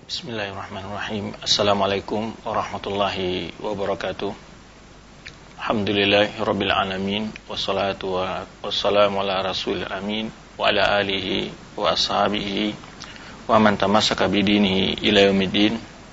Bismillahirrahmanirrahim. Assalamualaikum warahmatullahi wabarakatuh. Alhamdulillahirabbil alamin wassalatu wassalamu ala rasulil amin wa ala alihi wa ashabihi wa man tamassaka bidinihi ila yaumiddin.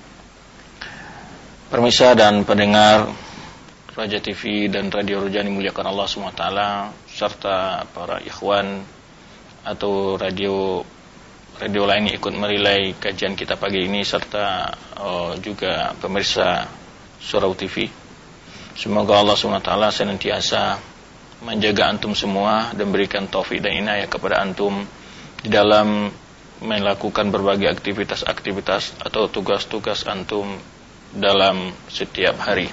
Pemirsa dan pendengar Raja TV dan Radio Rujani muliakan Allah SWT, serta para ikhwan atau radio lain yang ikut merilai kajian kita pagi ini, serta juga pemirsa Surau TV. Semoga Allah SWT senantiasa menjaga antum semua dan berikan taufik dan inayah kepada antum di dalam melakukan berbagai aktivitas-aktivitas atau tugas-tugas antum dalam setiap hari.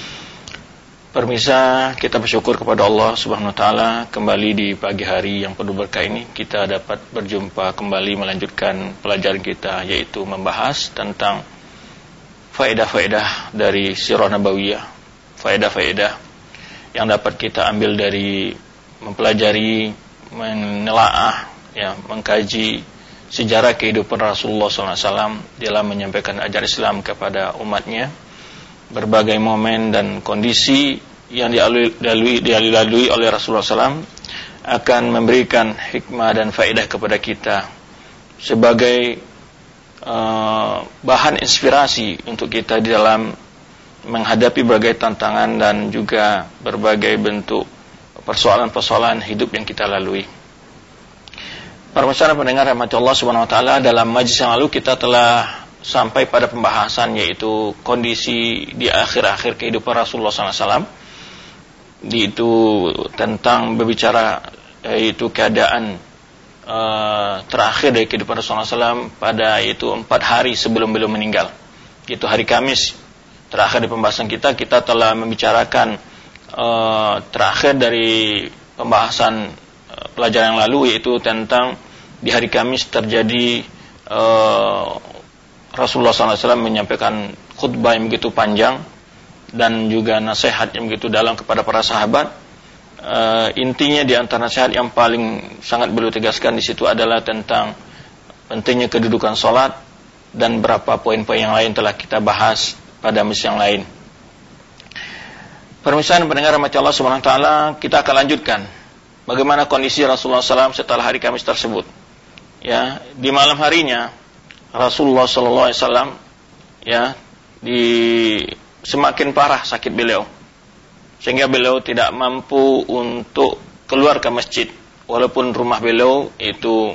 Pemirsa, kita bersyukur kepada Allah Subhanahu wa taala, kembali di pagi hari yang penuh berkah ini kita dapat berjumpa kembali melanjutkan pelajaran kita, yaitu membahas tentang faedah-faedah dari sirah nabawiyah, faedah-faedah yang dapat kita ambil dari mempelajari, menelaah, mengkaji sejarah kehidupan Rasulullah SAW dalam menyampaikan ajaran Islam kepada umatnya. Berbagai momen dan kondisi yang dilalui oleh Rasulullah SAW akan memberikan hikmah dan faedah kepada kita sebagai bahan inspirasi untuk kita di dalam menghadapi berbagai tantangan dan juga berbagai bentuk persoalan-persoalan hidup yang kita lalui. Para pendengar rahmat Allah Subhanahu wa taala, dalam majlis yang lalu kita telah sampai pada pembahasan yaitu kondisi di akhir-akhir kehidupan Rasulullah SAW. Itu tentang berbicara yaitu keadaan terakhir dari kehidupan Rasulullah SAW pada yaitu 4 hari sebelum beliau meninggal. Itu hari Kamis. Terakhir di pembahasan kita telah membicarakan terakhir dari pembahasan pelajaran yang lalu, yaitu tentang di hari Kamis terjadi Rasulullah SAW menyampaikan khutbah yang begitu panjang dan juga nasihat yang begitu dalam kepada para sahabat. Intinya di antara nasihat yang paling sangat beliau tegaskan di situ adalah tentang pentingnya kedudukan salat, dan beberapa poin-poin yang lain telah kita bahas pada majlis yang lain. Pemirsa dan pendengar rahmat Allah Subhanahu wa taala, kita akan lanjutkan bagaimana kondisi Rasulullah SAW setelah hari Kamis tersebut. Ya, di malam harinya Rasulullah SAW semakin parah sakit beliau, sehingga beliau tidak mampu untuk keluar ke masjid, walaupun rumah beliau itu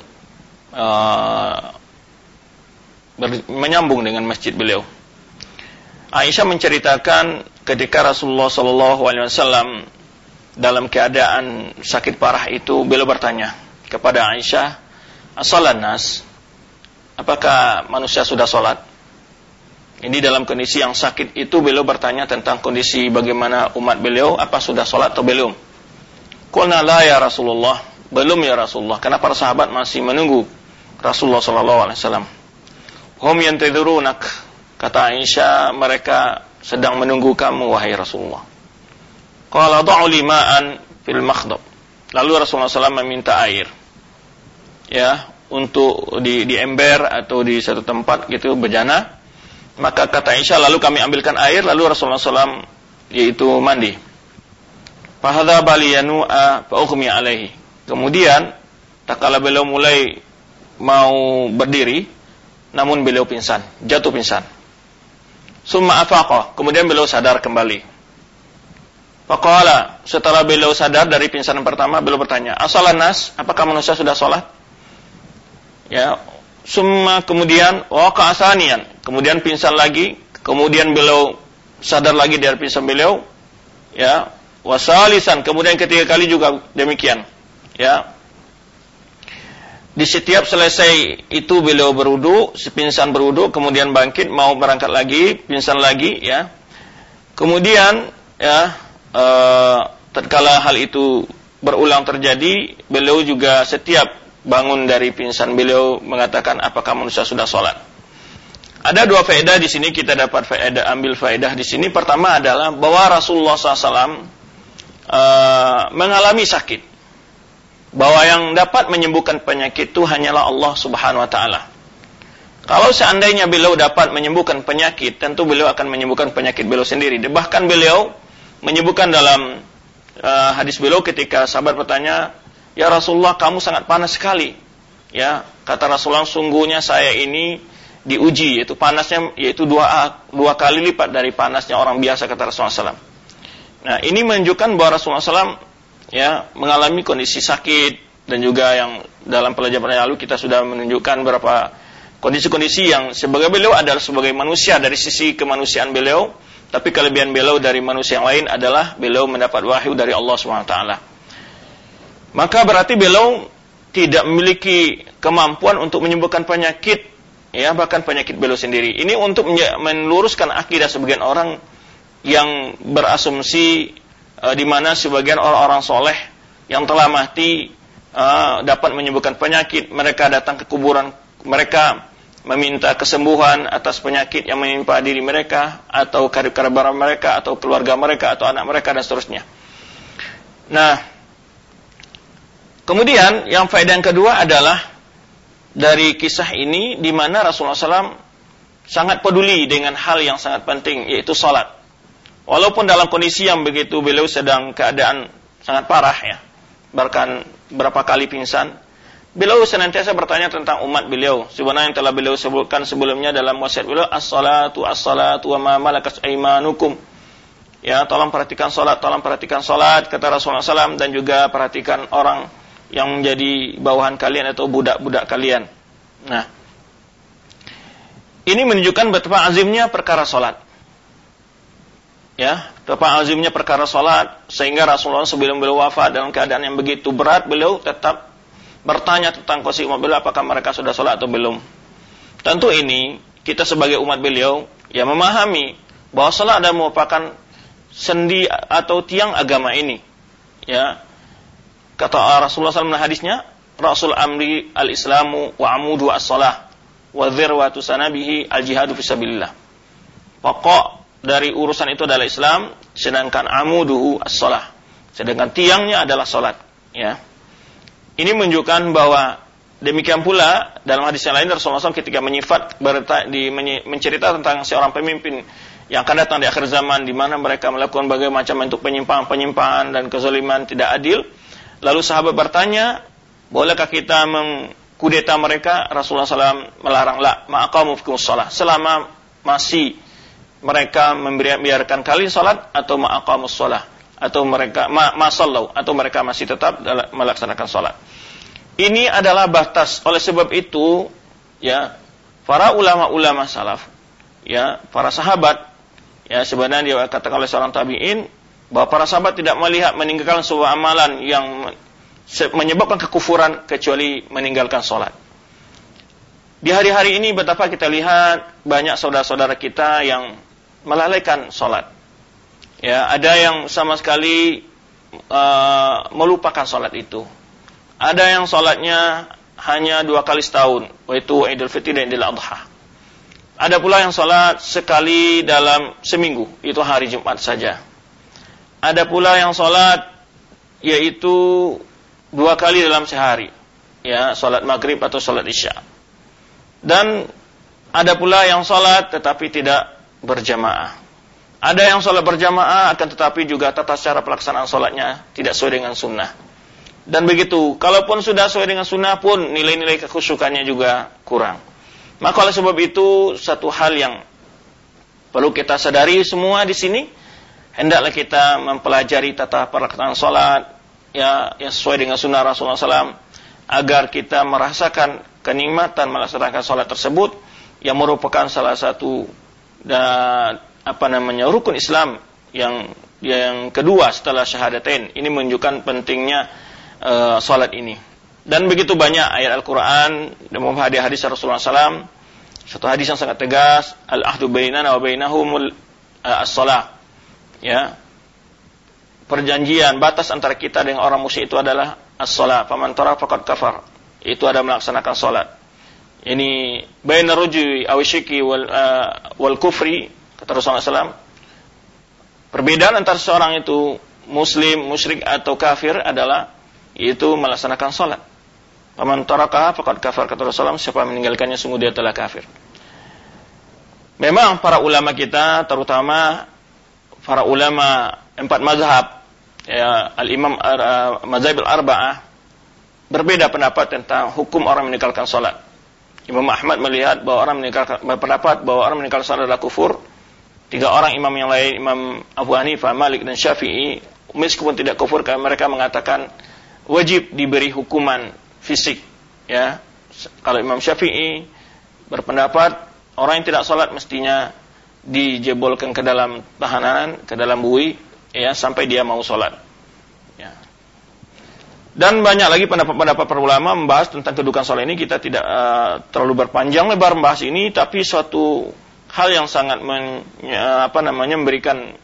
menyambung dengan masjid beliau. Aisyah menceritakan ketika Rasulullah SAW dalam keadaan sakit parah itu, beliau bertanya kepada Aisyah, "As-salat nas?" Apakah manusia sudah sholat? Ini dalam kondisi yang sakit itu beliau bertanya tentang kondisi bagaimana umat beliau, apa sudah sholat atau belum. Qulna la ya Rasulullah, belum ya Rasulullah, karena para sahabat masih menunggu Rasulullah SAW. Hum yantadhirunak, kata Aisyah, mereka sedang menunggu kamu wahai Rasulullah. Qala da'u lima'an fil makhdab, lalu Rasulullah SAW meminta air, untuk di ember atau di satu tempat gitu bejana. Maka kata Aisyah, lalu kami ambilkan air, lalu Rasulullah SAW yaitu mandi. Fahadha baliyanu'a fa'ukhmi alaihi. Kemudian tak kala beliau mulai mau berdiri, namun beliau pingsan, jatuh pingsan. Summa afaqa, kemudian beliau sadar kembali. Faqala, setelah beliau sadar dari pingsan pertama, beliau bertanya, "As-salat nas?" Apakah manusia sudah salat? Summa, kemudian waqa asanian, kemudian pingsan lagi, kemudian beliau sadar lagi dari pingsan beliau, wasalisan, kemudian ketiga kali juga demikian. Di setiap selesai itu beliau berwudu, pingsan berwudu, kemudian bangkit mau berangkat lagi, pingsan lagi, Kemudian tatkala hal itu berulang terjadi, beliau juga setiap bangun dari pingsan beliau mengatakan, apakah manusia sudah sholat? Ada 2 faedah di sini, kita dapat ambil faedah di sini. Pertama adalah bahwa Rasulullah SAW mengalami sakit, bahwa yang dapat menyembuhkan penyakit itu hanyalah Allah Subhanahu wa taala. Kalau seandainya beliau dapat menyembuhkan penyakit, tentu beliau akan menyembuhkan penyakit beliau sendiri. Bahkan beliau menyebutkan dalam hadis beliau ketika sahabat bertanya, "Ya Rasulullah, kamu sangat panas sekali." Ya, kata Rasulullah, "Sungguhnya saya ini diuji, yaitu panasnya yaitu dua kali lipat dari panasnya orang biasa," kata Rasulullah SAW. Nah, ini menunjukkan bahwa Rasulullah SAW ya mengalami kondisi sakit, dan juga yang dalam pelajaran lalu kita sudah menunjukkan beberapa kondisi-kondisi yang sebagai beliau adalah sebagai manusia dari sisi kemanusiaan beliau, tapi kelebihan beliau dari manusia yang lain adalah beliau mendapat wahyu dari Allah SWT. Maka berarti beliau tidak memiliki kemampuan untuk menyembuhkan penyakit, ya bahkan penyakit beliau sendiri. Ini untuk meluruskan akidah sebagian orang yang berasumsi di mana sebagian orang-orang soleh yang telah mati dapat menyembuhkan penyakit. Mereka datang ke kuburan, mereka meminta kesembuhan atas penyakit yang menimpa diri mereka, atau kerabat mereka, atau keluarga mereka, atau anak mereka, dan seterusnya. Nah, kemudian yang faedah yang kedua adalah dari kisah ini di mana Rasulullah SAW sangat peduli dengan hal yang sangat penting, yaitu salat. Walaupun dalam kondisi yang begitu beliau sedang keadaan sangat parah ya, bahkan berapa kali pingsan, beliau senantiasa bertanya tentang umat beliau. Sebenarnya yang telah beliau sebutkan sebelumnya dalam wasiat beliau, as-salatu wa ma malakat aimanukum. Ya, tolong perhatikan salat, kata Rasulullah SAW, dan juga perhatikan orang yang menjadi bawahan kalian atau budak-budak kalian. Nah, ini menunjukkan betapa azimnya perkara salat. Ya, betapa azimnya perkara salat, sehingga Rasulullah sebelum beliau wafat dalam keadaan yang begitu berat, beliau tetap bertanya tentang kondisi umat beliau, apakah mereka sudah sholat atau belum. Tentu ini kita sebagai umat beliau ya memahami bahwa sholat adalah merupakan sendi atau tiang agama ini. Ya, kata Rasulullah SAW hadisnya, Rasul amri al-islamu wa amudu as-salah wa dzirwatu sanabihi al-jihadu fisabilillah. Pokok dari urusan itu adalah Islam, sedangkan amuduhu as-salah, sedangkan tiangnya adalah sholat. Ya. Ini menunjukkan bahwa demikian pula dalam hadis yang lain Rasulullah SAW ketika mencerita tentang seorang pemimpin yang akan datang di akhir zaman, di mana mereka melakukan berbagai macam bentuk penyimpangan dan kezaliman tidak adil. Lalu sahabat bertanya, bolehkah kita mengkudeta mereka? Rasulullah SAW melarang, la ma'aqamu fikus shalah, selama masih mereka membiarkan kalian salat, atau ma'aqamus shalah, atau mereka masallau, atau mereka masih tetap melaksanakan salat. Ini adalah batas. Oleh sebab itu, ya, para ulama-ulama salaf, ya, para sahabat, ya, sebenarnya dikatakan oleh seorang tabi'in bahwa para sahabat tidak melihat meninggalkan sebuah amalan yang menyebabkan kekufuran kecuali meninggalkan salat. Di hari-hari ini betapa kita lihat banyak saudara-saudara kita yang melalaikan salat. Ya, ada yang sama sekali melupakan salat itu. Ada yang salatnya hanya 2 kali setahun, yaitu Idul Fitri dan Idul Adha. Ada pula yang salat sekali dalam seminggu, itu hari Jumat saja. Ada pula yang salat yaitu 2 kali dalam sehari, ya, salat maghrib atau salat isya. Dan ada pula yang salat tetapi tidak berjamaah. Ada yang sholat berjamaah akan tetapi juga tata cara pelaksanaan sholatnya tidak sesuai dengan sunnah. Dan begitu, kalaupun sudah sesuai dengan sunnah pun nilai-nilai kekhusyukannya juga kurang. Maka oleh sebab itu satu hal yang perlu kita sadari semua di sini, hendaklah kita mempelajari tata pelaksanaan sholat ya yang sesuai dengan sunnah Rasulullah SAW, agar kita merasakan kenikmatan melaksanakan sholat tersebut yang merupakan salah satu rukun Islam yang kedua setelah syahadatain. Ini menunjukkan pentingnya salat ini. Dan begitu banyak ayat Al-Quran dan hadis Rasulullah SAW. Satu hadis yang sangat tegas, al-ahdu bainana wa bainahum as-salah. Ya. Perjanjian batas antara kita dengan orang musyrik itu adalah as-salah. Faman taraka faqad kafar. Itu ada melaksanakan salat. Ini bainar rujui aw syirki wal kufri, kata Rasulullah SAW, perbedaan antara seorang itu muslim, musyrik atau kafir adalah itu melaksanakan salat. Faman tarakaha faqad kafar, kata Rasulullah, siapa meninggalkannya sungguh dia telah kafir. Memang para ulama kita, terutama para ulama 4 mazhab, ya, al-imam mazhab al-arba'ah, berbeda pendapat tentang hukum orang meninggalkan salat. Imam Ahmad melihat bahwa orang meninggalkan, berpendapat bahwa orang meninggalkan salat adalah kufur. 3 orang imam yang lain, Imam Abu Hanifah, Malik dan Syafi'i, meskipun tidak kufur, karena mereka mengatakan wajib diberi hukuman fisik, ya. Kalau Imam Syafi'i berpendapat orang yang tidak salat mestinya dijebolkan ke dalam tahanan, ke dalam bui, ya, sampai dia mau salat. Ya. Dan banyak lagi pendapat-pendapat para ulama membahas tentang kedudukan salat ini. Kita tidak terlalu berpanjang lebar membahas ini, tapi suatu hal yang sangat memberikan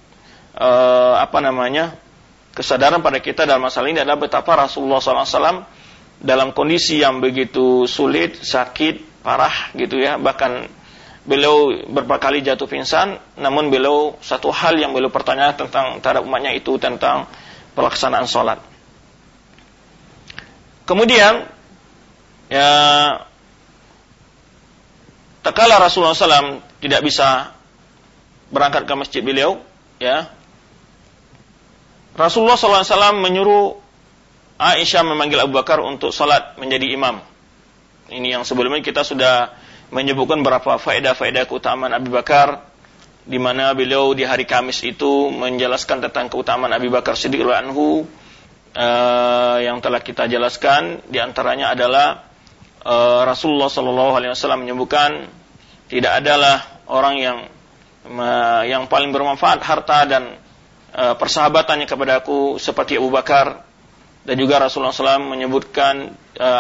kesadaran pada kita dalam masalah ini adalah betapa Rasulullah SAW dalam kondisi yang begitu sulit, sakit, parah gitu ya, bahkan beliau beberapa kali jatuh pingsan, namun beliau satu hal yang beliau pertanyakan tentang terhadap umatnya itu tentang pelaksanaan sholat. Kemudian ya, tatkala Rasulullah SAW tidak bisa berangkat ke masjid beliau, ya, Rasulullah SAW menyuruh Aisyah memanggil Abu Bakar untuk salat menjadi imam. Ini yang sebelumnya kita sudah menyebutkan beberapa faedah-faedah keutamaan Abu Bakar, di mana beliau di hari Kamis itu menjelaskan tentang keutamaan Abu Bakar Siddiq radhiyallahu anhu, yang telah kita jelaskan. Di antaranya adalah Rasulullah SAW menyebutkan tidak adalah orang yang paling bermanfaat harta dan persahabatannya kepadaku seperti Abu Bakar. Dan juga Rasulullah SAW menyebutkan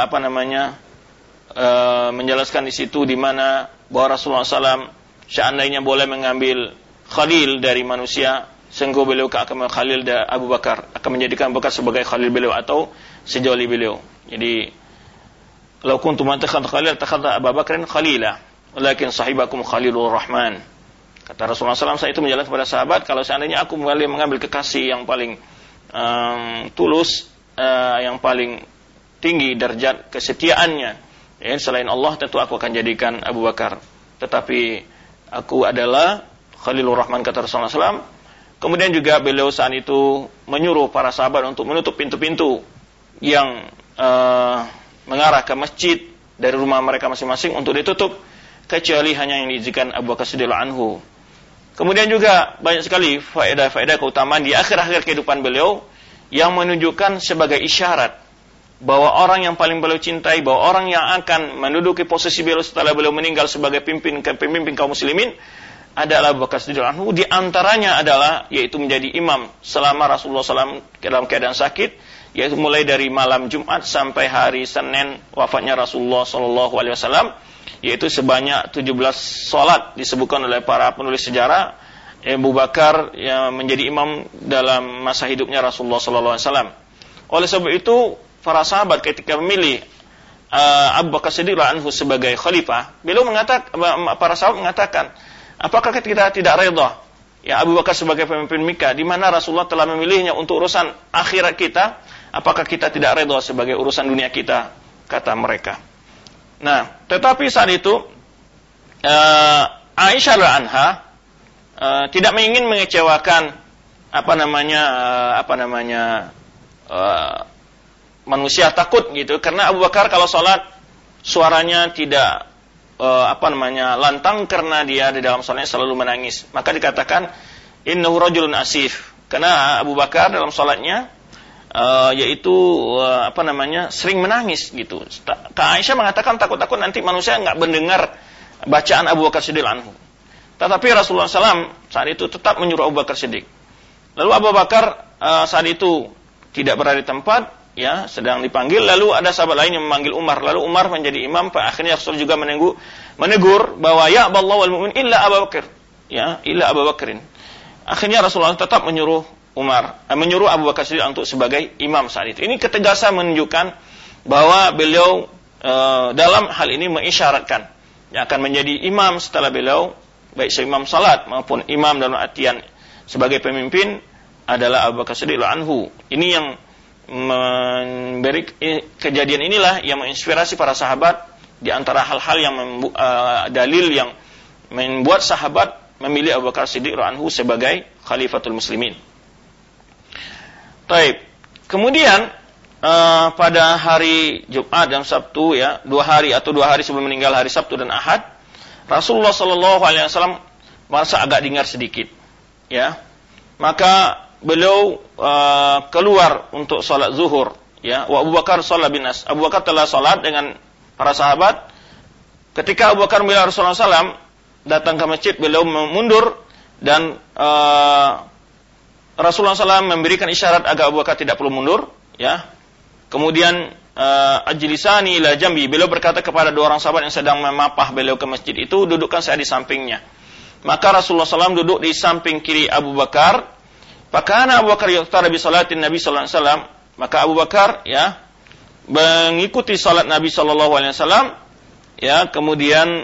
menjelaskan di situ di mana bahwa Rasulullah SAW seandainya boleh mengambil khalil dari manusia, sungguh beliau akan khalil Abu Bakar, akan menjadikan Abu Bakar sebagai khalil beliau atau sejoli beliau. Jadi, "Lau kuntu mattakhadha khalil takhadha Abu Bakrin khalila, walakin sahibakum Khalilur Rahman." Kata Rasulullah SAW, saya itu menjelaskan kepada sahabat, kalau seandainya aku boleh mengambil kekasih yang paling tulus, yang paling tinggi derajat kesetiaannya, ya, selain Allah, tentu aku akan jadikan Abu Bakar. Tetapi aku adalah Khalilur Rahman, kata Rasulullah SAW. Kemudian juga beliau saat itu menyuruh para sahabat untuk menutup pintu-pintu yang mengarah ke masjid dari rumah mereka masing-masing untuk ditutup, kecuali hanya yang diizinkan Abu Bakar Siddiq anhu. Kemudian juga banyak sekali faedah-faedah keutamaan di akhir-akhir kehidupan beliau yang menunjukkan sebagai isyarat bahwa orang yang paling beliau cintai, bahwa orang yang akan menduduki posisi beliau setelah beliau meninggal sebagai pemimpin kaum muslimin adalah Abu Bakar Siddiq anhu. Di antaranya adalah yaitu menjadi imam selama Rasulullah SAW dalam keadaan sakit, yaitu mulai dari malam Jumat sampai hari Senin wafatnya Rasulullah SAW, yaitu sebanyak 17 salat disebutkan oleh para penulis sejarah. Abu Bakar yang menjadi imam dalam masa hidupnya Rasulullah SAW. Oleh sebab itu, para sahabat ketika memilih Abu Bakar Siddiq anhu sebagai khalifah, para sahabat mengatakan, apakah kita tidak redha ya Abu Bakar sebagai pemimpin kita, di mana Rasulullah telah memilihnya untuk urusan akhirat kita, apakah kita tidak redha sebagai urusan dunia kita, kata mereka. Nah, tetapi saat itu Aisyah anha tidak ingin mengecewakan manusia, takut gitu, karena Abu Bakar kalau sholat suaranya tidak lantang karena dia di dalam sholatnya selalu menangis. Maka dikatakan innahu rajulun asif, karena Abu Bakar dalam sholatnya sering menangis gitu. Kak Aisyah mengatakan takut-takut nanti manusia enggak mendengar bacaan Abu Bakar Siddiq anhu. Tetapi Rasulullah SAW saat itu tetap menyuruh Abu Bakar Siddiq. Lalu Abu Bakar saat itu tidak berada di tempat, ya, sedang dipanggil. Lalu ada sahabat lain yang memanggil Umar. Lalu Umar menjadi imam. Akhirnya Rasul juga menegur bahwa ya Aballah wal mu'min illa Abu Bakar, ya, illa Abu Bakrin. Akhirnya Rasulullah tetap menyuruh Abu Bakar Siddiq untuk sebagai imam saat itu. Ini ketegasan menunjukkan bahwa beliau dalam hal ini mengisyaratkan yang akan menjadi imam setelah beliau, baik imam salat maupun imam dalam artian sebagai pemimpin, adalah Abu Bakar Siddiq anhu. Ini yang memberi kejadian inilah yang menginspirasi para sahabat di antara hal-hal yang dalil yang membuat sahabat memilih Abu Bakar Siddiq radhiyallahu anhu sebagai khalifatul muslimin. Baik. Kemudian pada hari Jumat dan Sabtu ya, 2 hari sebelum meninggal, hari Sabtu dan Ahad, Rasulullah sallallahu alaihi wasallam merasa agak dengar sedikit. Ya. Maka beliau keluar untuk salat zuhur, ya. Wa Abu Bakar shalla bin nas. Abu Bakar telah salat dengan para sahabat. Ketika Abu Bakar melihat Rasulullah SAW datang ke masjid, beliau mundur dan Rasulullah SAW memberikan isyarat agar Abu Bakar tidak perlu mundur, ya. Kemudian ajlisani ila jambi, beliau berkata kepada 2 orang sahabat yang sedang memapah beliau ke masjid itu, dudukkan saya di sampingnya. Maka Rasulullah SAW duduk di samping kiri Abu Bakar. Pakana Abu Bakar yuqtara bi salatin Nabi sallallahu alaihi wasallam, maka Abu Bakar ya mengikuti salat Nabi sallallahu alaihi wasallam, ya. Kemudian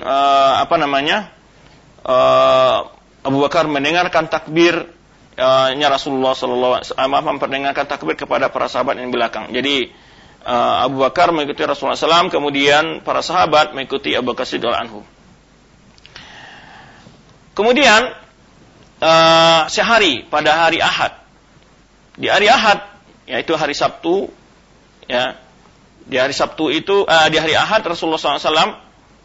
Abu Bakar mendengarkan takbir Rasulullah sallallahu alaihi wasallam, memperdengarkan takbir kepada para sahabat yang di belakang. Jadi Abu Bakar mengikuti Rasulullah SAW, kemudian para sahabat mengikuti Abu Bakar Siddiq anhu. Kemudian sehari pada hari Ahad. Di hari Ahad, yaitu hari Sabtu, ya. Di hari Sabtu itu di hari Ahad Rasulullah SAW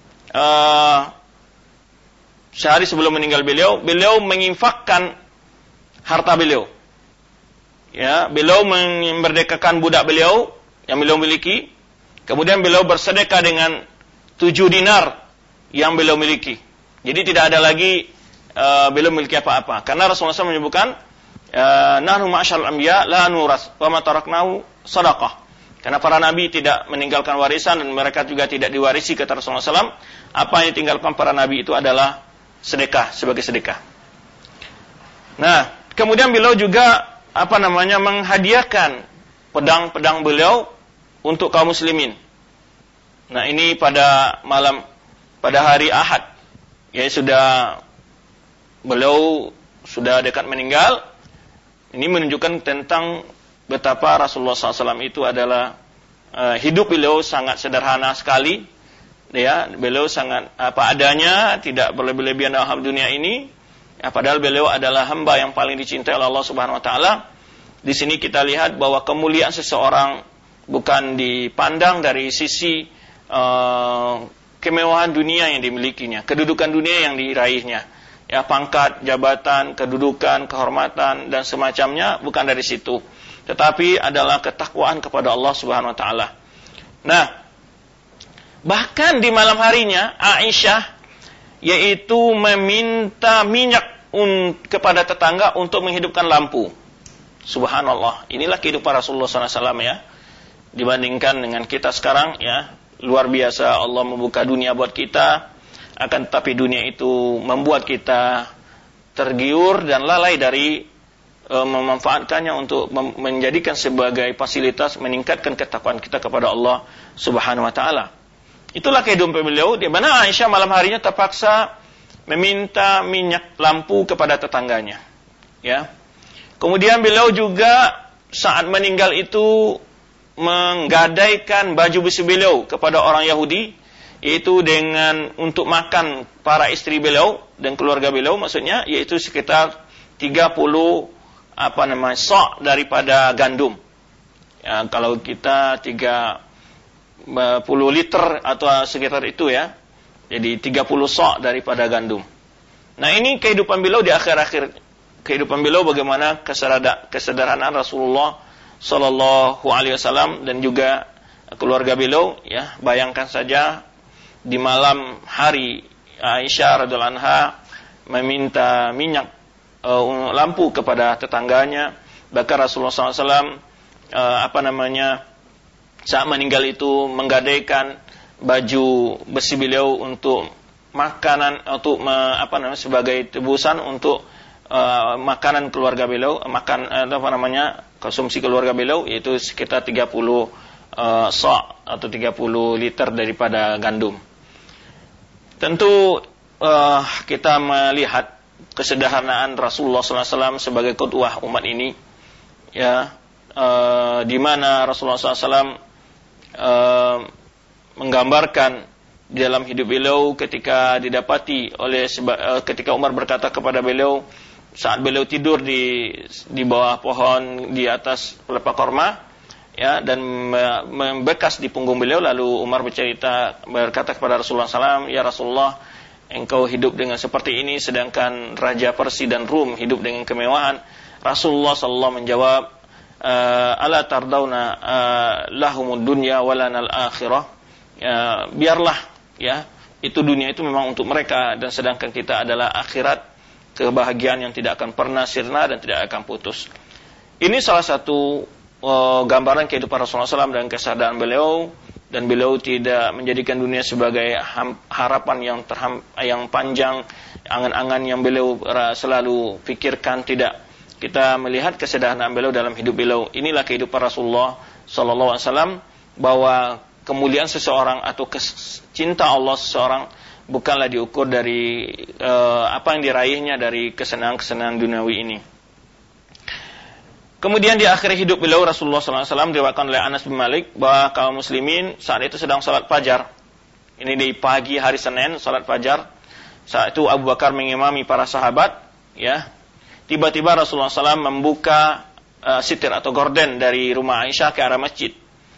sehari sebelum meninggal beliau menginfakkan harta beliau. Ya, beliau memerdekakan budak beliau yang beliau miliki. Kemudian beliau bersedekah dengan 7 dinar yang beliau miliki. Jadi tidak ada lagi beliau memiliki apa-apa. Karena Rasulullah SAW menyebutkan, nahnu ma'asyarul anbiya la nuras wa ma taraknahu sadaqah. Karena para nabi tidak meninggalkan warisan dan mereka juga tidak diwarisi, kata Rasulullah SAW. Apa yang ditinggalkan para nabi itu adalah sedekah, sebagai sedekah. Nah, kemudian beliau juga menghadiahkan pedang-pedang beliau untuk kaum muslimin. Nah, ini pada hari Ahad. Ya, beliau sudah dekat meninggal. Ini menunjukkan tentang betapa Rasulullah SAW itu adalah hidup beliau sangat sederhana sekali, ya. Beliau sangat apa adanya, tidak berlebih-lebihan dalam dunia ini. Ya, padahal beliau adalah hamba yang paling dicintai oleh Allah Subhanahu Wa Taala. Di sini kita lihat bahwa kemuliaan seseorang bukan dipandang dari sisi kemewahan dunia yang dimilikinya, kedudukan dunia yang diraihnya. Ya, pangkat, jabatan, kedudukan, kehormatan dan semacamnya, bukan dari situ, tetapi adalah ketakwaan kepada Allah Subhanahu wa taala. Nah, bahkan di malam harinya Aisyah yaitu meminta minyak kepada tetangga untuk menghidupkan lampu. Subhanallah, inilah kehidupan Rasulullah SAW ya. Dibandingkan dengan kita sekarang ya, luar biasa Allah membuka dunia buat kita. Akan tetapi dunia itu membuat kita tergiur dan lalai dari memanfaatkannya untuk menjadikan sebagai fasilitas meningkatkan ketakwaan kita kepada Allah Subhanahu wa taala. Itulah kehidupan beliau, di mana Aisyah malam harinya terpaksa meminta minyak lampu kepada tetangganya. Ya. Kemudian beliau juga saat meninggal itu menggadaikan baju besi beliau kepada orang Yahudi, yaitu dengan untuk makan para istri beliau dan keluarga beliau, maksudnya yaitu sekitar 30 sok daripada gandum. Ya, kalau kita 30 liter atau sekitar itu ya. Jadi 30 sok daripada gandum. Nah, ini kehidupan beliau di akhir-akhir kehidupan beliau, bagaimana kesederhanaan Rasulullah sallallahu alaihi wasallam dan juga keluarga beliau ya. Bayangkan saja di malam hari Aisyah radhiyallahu anha meminta minyak lampu kepada tetangganya. Bahkan Rasulullah SAW saat meninggal itu menggadaikan baju besi beliau untuk makanan, untuk sebagai tebusan untuk makanan keluarga beliau, konsumsi keluarga beliau, yaitu sekitar 30 sok atau 30 liter daripada gandum. Tentu kita melihat kesederhanaan Rasulullah SAW sebagai qudwah umat ini, ya, di mana Rasulullah SAW menggambarkan di dalam hidup beliau ketika didapati oleh ketika Umar berkata kepada beliau saat beliau tidur di bawah pohon di atas pelepah korma, ya, dan membekas di punggung beliau, lalu Umar berkata kepada Rasulullah SAW, ya Rasulullah, engkau hidup dengan seperti ini sedangkan Raja Persia dan Rum hidup dengan kemewahan. Rasulullah SAW menjawab, ala tardawna lahumud dunya walanal akhirah, biarlah, ya, itu dunia itu memang untuk mereka dan sedangkan kita adalah akhirat, kebahagiaan yang tidak akan pernah sirna dan tidak akan putus. Ini salah satu gambaran kehidupan Rasulullah SAW dan kesadaran beliau, dan beliau tidak menjadikan dunia sebagai harapan yang panjang, angan-angan yang beliau selalu pikirkan. Tidak, kita melihat kesederhanaan beliau dalam hidup beliau. Inilah kehidupan Rasulullah SAW, bahwa kemuliaan seseorang atau cinta Allah seseorang bukanlah diukur dari apa yang diraihnya dari kesenangan-kesenangan duniawi ini. Kemudian di akhir hidup beliau Rasulullah SAW diriwayatkan oleh Anas bin Malik bahwa kaum muslimin saat itu sedang salat fajar. Ini di pagi hari Senin, salat fajar. Saat itu Abu Bakar mengimami para sahabat, ya. Tiba-tiba Rasulullah SAW membuka sitir atau gorden dari rumah Aisyah ke arah masjid.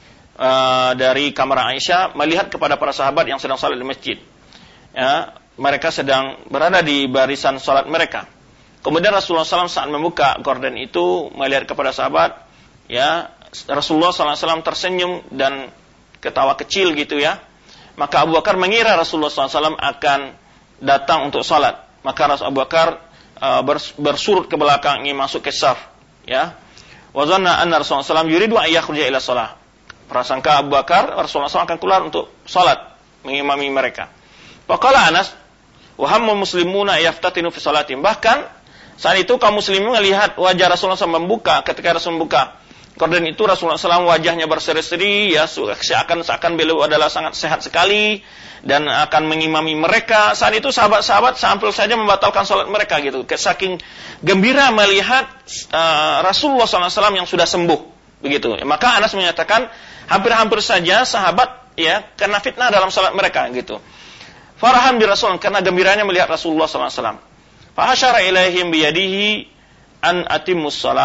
Dari kamar Aisyah melihat kepada para sahabat yang sedang salat di masjid. Ya, mereka sedang berada di barisan salat mereka. Kemudian Rasulullah SAW saat membuka gorden itu melihat kepada sahabat, ya, Rasulullah SAW tersenyum dan ketawa kecil gitu, ya. Maka Abu Bakar mengira Rasulullah SAW akan datang untuk salat. Maka Abu Bakar bersurut ke belakang ingin masuk ke saf, ya. Wa dhanna anna Rasulullah SAW yuridu an yakhruja ila shalah. Prasangka Abu Bakar Rasulullah SAW akan keluar untuk salat mengimami mereka. Faqala Anas, wa hamma muslimuna yaftatinu fi salatim. Bahkan saat itu kaum muslimin melihat wajah Rasulullah SAW membuka, ketika Rasul membuka gorden itu Rasulullah SAW wajahnya berseri-seri, ya, seakan beliau adalah sangat sehat sekali dan akan mengimami mereka. Saat itu sahabat-sahabat hampir saja membatalkan salat mereka gitu, saking gembira melihat Rasulullah SAW yang sudah sembuh begitu. Maka Anas menyatakan hampir-hampir saja sahabat, ya, kena fitnah dalam salat mereka gitu. Farahan bi Rasul, karena gembiranya melihat Rasulullah SAW. Fa asyara ilaihim biyadihi an atimmu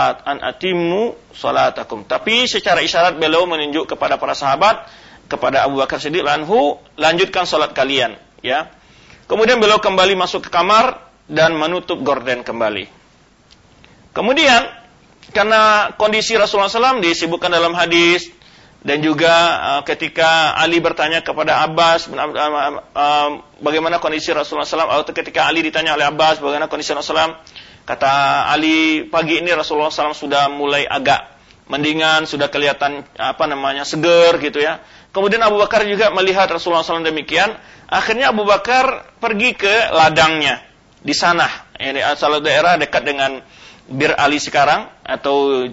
salatakum. Tapi secara isyarat beliau menunjuk kepada para sahabat, kepada Abu Bakar Siddiq anhu, lanjutkan salat kalian, ya. Kemudian beliau kembali masuk ke kamar dan menutup gorden kembali. Kemudian karena kondisi Rasulullah SAW disebutkan dalam hadis, dan juga ketika Ali bertanya kepada Abbas, bagaimana kondisi Rasulullah SAW, atau ketika Ali ditanya oleh Abbas bagaimana kondisi Rasulullah SAW, kata Ali, pagi ini Rasulullah SAW sudah mulai agak mendingan, sudah kelihatan seger gitu, ya. Kemudian Abu Bakar juga melihat Rasulullah SAW demikian. Akhirnya Abu Bakar pergi ke ladangnya di sana, ini asal daerah dekat dengan Bir Ali sekarang, atau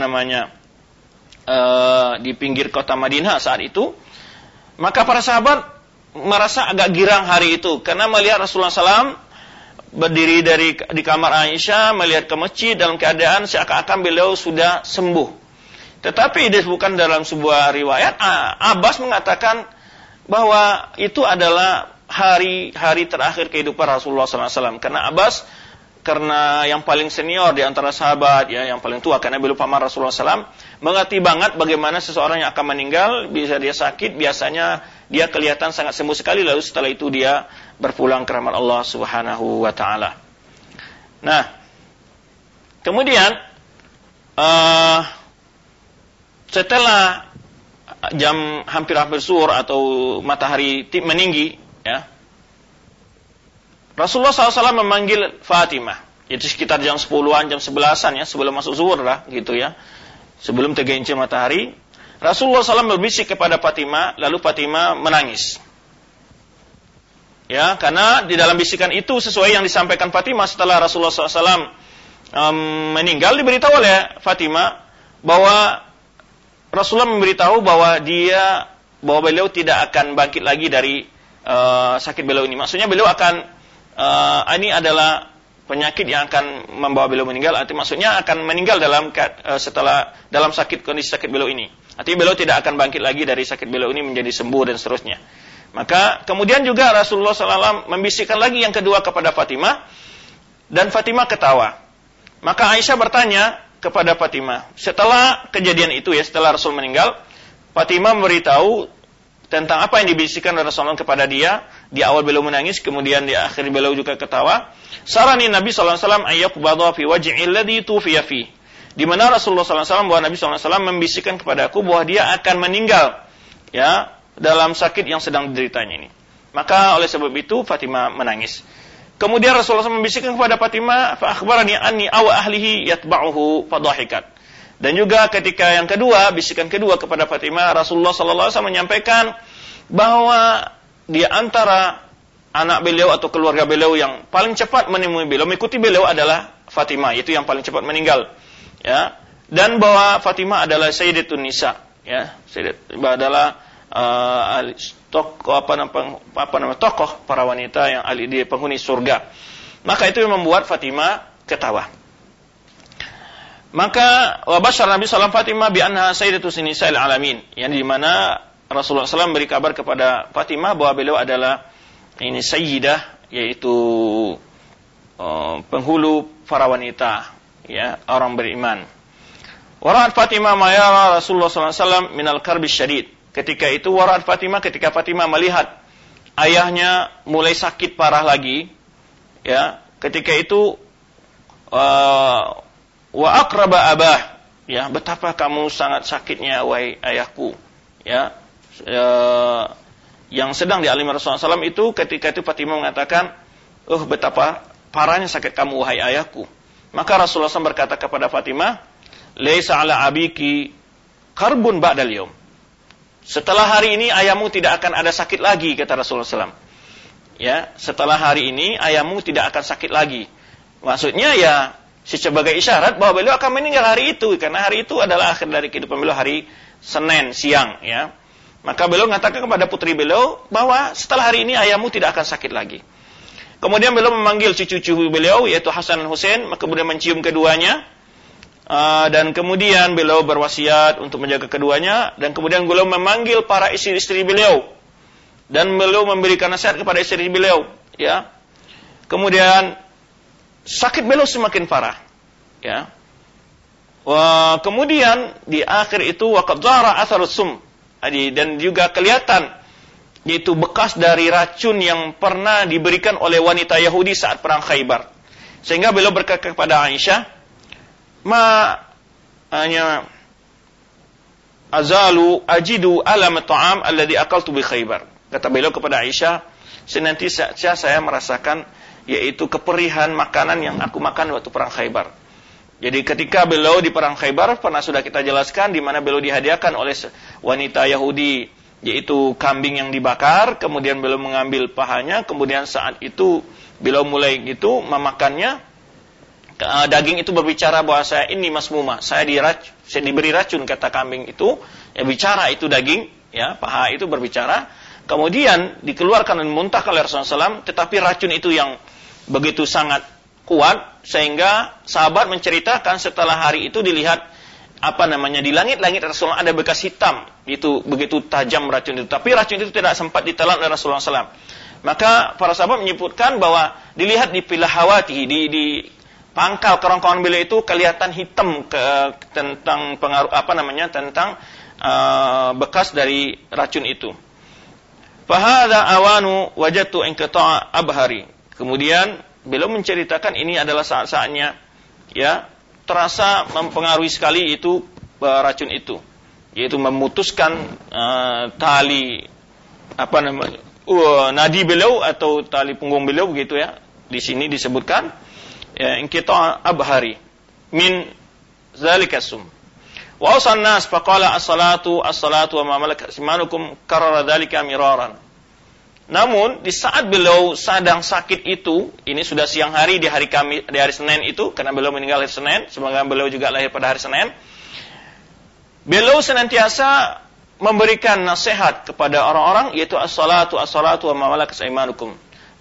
di pinggir kota Madinah saat itu. Maka para sahabat merasa agak girang hari itu karena melihat Rasulullah SAW berdiri di kamar Aisyah, melihat ke masjid dalam keadaan seakan-akan beliau sudah sembuh. Tetapi disebutkan dalam sebuah riwayat, Abbas mengatakan bahwa itu adalah hari-hari terakhir kehidupan Rasulullah SAW. Karena yang paling senior di antara sahabat, ya, yang paling tua, karena beliau paman Rasulullah SAW, mengerti banget bagaimana seseorang yang akan meninggal, bisa dia sakit, biasanya dia kelihatan sangat sembuh sekali, lalu setelah itu dia berpulang ke rahmat Allah Subhanahu wa Ta'ala. Nah, kemudian setelah jam hampir-hampir zuhur atau matahari meninggi, ya, Rasulullah SAW memanggil Fatimah. Itu sekitar jam 10-an, jam 11-an, ya, sebelum masuk zuhur lah gitu, ya. Sebelum tergelincir matahari, Rasulullah SAW berbisik kepada Fatimah, lalu Fatimah menangis. Ya, karena di dalam bisikan itu sesuai yang disampaikan Fatimah setelah Rasulullah SAW meninggal, diberitahu oleh Fatimah bahwa Rasulullah memberitahu bahwa beliau tidak akan bangkit lagi dari sakit beliau ini. Maksudnya beliau akan ini adalah penyakit yang akan membawa beliau meninggal, artinya maksudnya akan meninggal dalam kondisi sakit beliau ini. Artinya beliau tidak akan bangkit lagi dari sakit beliau ini menjadi sembuh dan seterusnya. Maka kemudian juga Rasulullah SAW membisikkan lagi yang kedua kepada Fatimah, dan Fatimah ketawa. Maka Aisyah bertanya kepada Fatimah, setelah kejadian itu ya, setelah Rasul meninggal, Fatimah memberitahu tentang apa yang dibisikkan oleh Rasulullah kepada dia. Di awal beliau menangis, kemudian di akhir beliau juga ketawa. Sarani Nabi SAW ayyaqbadha fi waj'i alladhi tufiya fi. Di mana Rasulullah SAW, bahwa Nabi SAW membisikkan kepada aku bahwa dia akan meninggal ya dalam sakit yang sedang dideritanya ini. Maka oleh sebab itu Fatimah menangis. Kemudian Rasulullah SAW membisikkan kepada Fatimah, fa akhbarani anni aw ahlihi yatba'uhu fadhahikat. Dan juga ketika yang kedua, bisikan kedua kepada Fatimah, Rasulullah SAW menyampaikan bahwa di antara anak beliau atau keluarga beliau yang paling cepat menemui beliau, mengikuti beliau adalah Fatimah, itu yang paling cepat meninggal. Ya, dan bahwa Fatimah adalah Sayyidatun Nisa, ya, adalah tokoh para wanita yang di penghuni surga. Maka itu yang membuat Fatimah ketawa. Maka wabashar Nabi SAW Fatimah bi anha Sayyidatun Nisa'il alamin, yang di mana Rasulullah SAW beri kabar kepada Fatimah bahwa beliau adalah ini sayyidah, yaitu penghulu para wanita, ya, orang beriman. Wara'at Fatimah ma yara Rasulullah SAW minal karbi syadid. Ketika itu wara'at Fatimah, ketika Fatimah melihat ayahnya mulai sakit parah lagi, ya, ketika itu wa aqraba abah, ya, betapa kamu sangat sakitnya wahai ayahku, ya. Yang sedang dialami Rasulullah SAW itu, ketika itu Fatimah mengatakan, betapa parahnya sakit kamu wahai ayahku. Maka Rasulullah SAW berkata kepada Fatimah, laisa ala abiki karbun ba'dal yaum. Setelah hari ini ayahmu tidak akan ada sakit lagi, kata Rasulullah SAW. Ya, setelah hari ini ayahmu tidak akan sakit lagi. Maksudnya ya sebagai isyarat bahwa beliau akan meninggal hari itu, karena hari itu adalah akhir dari kehidupan beliau, hari Senin siang, ya. Maka beliau mengatakan kepada putri beliau bahwa setelah hari ini ayahmu tidak akan sakit lagi. Kemudian beliau memanggil cucu-cucu beliau, yaitu Hasan dan Husain, maka kemudian mencium keduanya, dan kemudian beliau berwasiat untuk menjaga keduanya, dan kemudian beliau memanggil para istri-istri beliau, dan beliau memberikan nasihat kepada istri beliau, ya. Kemudian sakit beliau semakin parah, ya. Kemudian di akhir itu waqad zahara atharus sum, dan juga kelihatan yaitu bekas dari racun yang pernah diberikan oleh wanita Yahudi saat perang Khaybar. Sehingga beliau berkata kepada Aisyah, hanya azalu ajidu alam ta'am alladhi akaltu bi Khaybar. Kata beliau kepada Aisyah, senantiasa saya merasakan yaitu keperihan makanan yang aku makan waktu perang Khaybar. Jadi ketika beliau di perang Khaybar, pernah sudah kita jelaskan di mana beliau dihadiahkan oleh wanita Yahudi yaitu kambing yang dibakar, kemudian beliau mengambil pahanya, kemudian saat itu beliau mulai gitu memakannya, daging itu berbicara bahwa saya ini masmumah, saya diberi racun, kata kambing itu, ya bicara itu daging, ya, paha itu berbicara, kemudian dikeluarkan dan muntahkan oleh Rasulullah SAW, tetapi racun itu yang begitu sangat kuat sehingga sahabat menceritakan setelah hari itu dilihat di langit-langit Rasulullah ada bekas hitam, itu begitu tajam racun itu, tapi racun itu tidak sempat ditelan oleh Rasulullah SAW. Maka para sahabat menyebutkan bahwa dilihat di pilahawati, di pangkal kerongkongan beliau itu kelihatan hitam tentang pengaruh tentang bekas dari racun itu. Fahadha awanu wajadtu inqita'a abhari. Kemudian beliau menceritakan ini adalah saat-saatnya, ya, terasa mempengaruhi sekali itu racun itu, yaitu memutuskan tali nadi beliau atau tali punggung beliau, begitu ya. Di sini disebutkan ya, inqita' abhari min zalika sum. Wa awsan nas faqala as-salatu wa ma malakat aymanukum karara dzalika miraran. Namun di saat beliau sedang sakit itu, ini sudah siang hari di hari Senin itu, karena beliau meninggal hari Senin, semoga beliau juga lahir pada hari Senin. Beliau senantiasa memberikan nasihat kepada orang-orang, yaitu as-salatu wa ma malakat aymanukum.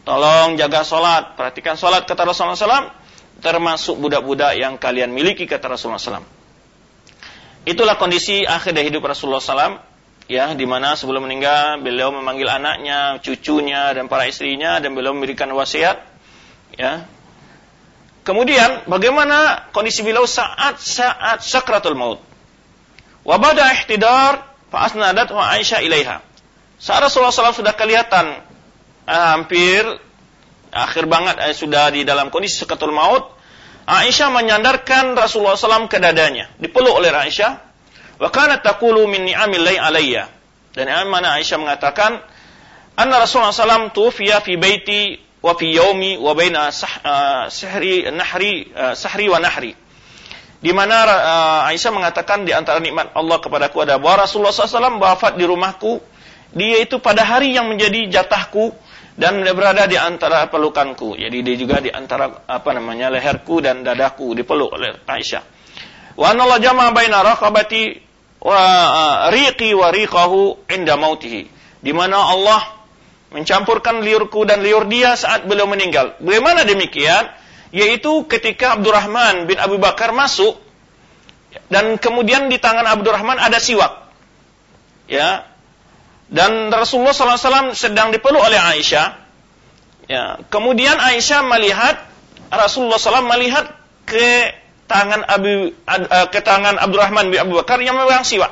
Tolong jaga salat, perhatikan salat kata Rasulullah SAW, termasuk budak-budak yang kalian miliki kata Rasulullah SAW. Itulah kondisi akhir dari hidup Rasulullah SAW, ya, di mana sebelum meninggal beliau memanggil anaknya, cucunya dan para istrinya dan beliau memberikan wasiat, ya. Kemudian bagaimana kondisi beliau saat sakratul maut? Wa bada ihtidar fa asnadat wa Aisyah ilaiha. Saat Rasulullah SAW sudah kelihatan hampir akhir banget, sudah di dalam kondisi sakratul maut, Aisyah menyandarkan Rasulullah SAW ke dadanya, dipeluk oleh Aisyah. Wa kanat taqulu min ni'amillahi alayya. Dan mana Aisyah mengatakan, anna Rasulullah SAW tufiya fi baiti wa fi yaumi wa baina sahri wa nahri. Di mana Aisyah mengatakan di antara nikmat Allah kepadaku ada bahwa Rasulullah SAW wafat di rumahku. Dia itu pada hari yang menjadi jatahku dan berada di antara pelukanku. Jadi dia juga di antara leherku dan dadaku, dipeluk oleh Aisyah. Wa anna Allah jama'a baina raqabati wa riqi wa riqahu inda mautihi. Di mana Allah mencampurkan liurku dan liur dia saat beliau meninggal. Bagaimana demikian? Yaitu ketika Abdurrahman bin Abu Bakar masuk dan kemudian di tangan Abdurrahman ada siwak. Ya. Dan Rasulullah SAW sedang dipeluk oleh Aisyah. Ya. Kemudian Aisyah melihat Rasulullah SAW melihat ke tangan Abdurrahman bin Abu Bakar yang memegang siwak.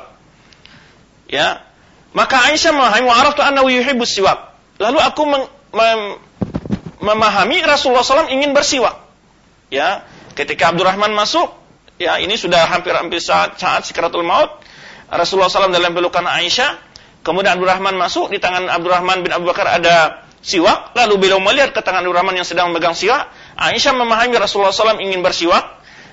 Ya. Maka Aisyah memahami wa araftu annahu yuhibbus siwak. Lalu aku memahami Rasulullah SAW ingin bersiwak. Ya, ketika Abdurrahman masuk, ya ini sudah hampir saat sakratul maut, Rasulullah SAW dalam pelukan Aisyah. Kemudian Abdurrahman masuk, di tangan Abdurrahman bin Abu Bakar ada siwak. Lalu beliau melihat ke tangan Abdurrahman yang sedang memegang siwak. Aisyah memahami Rasulullah SAW ingin bersiwak.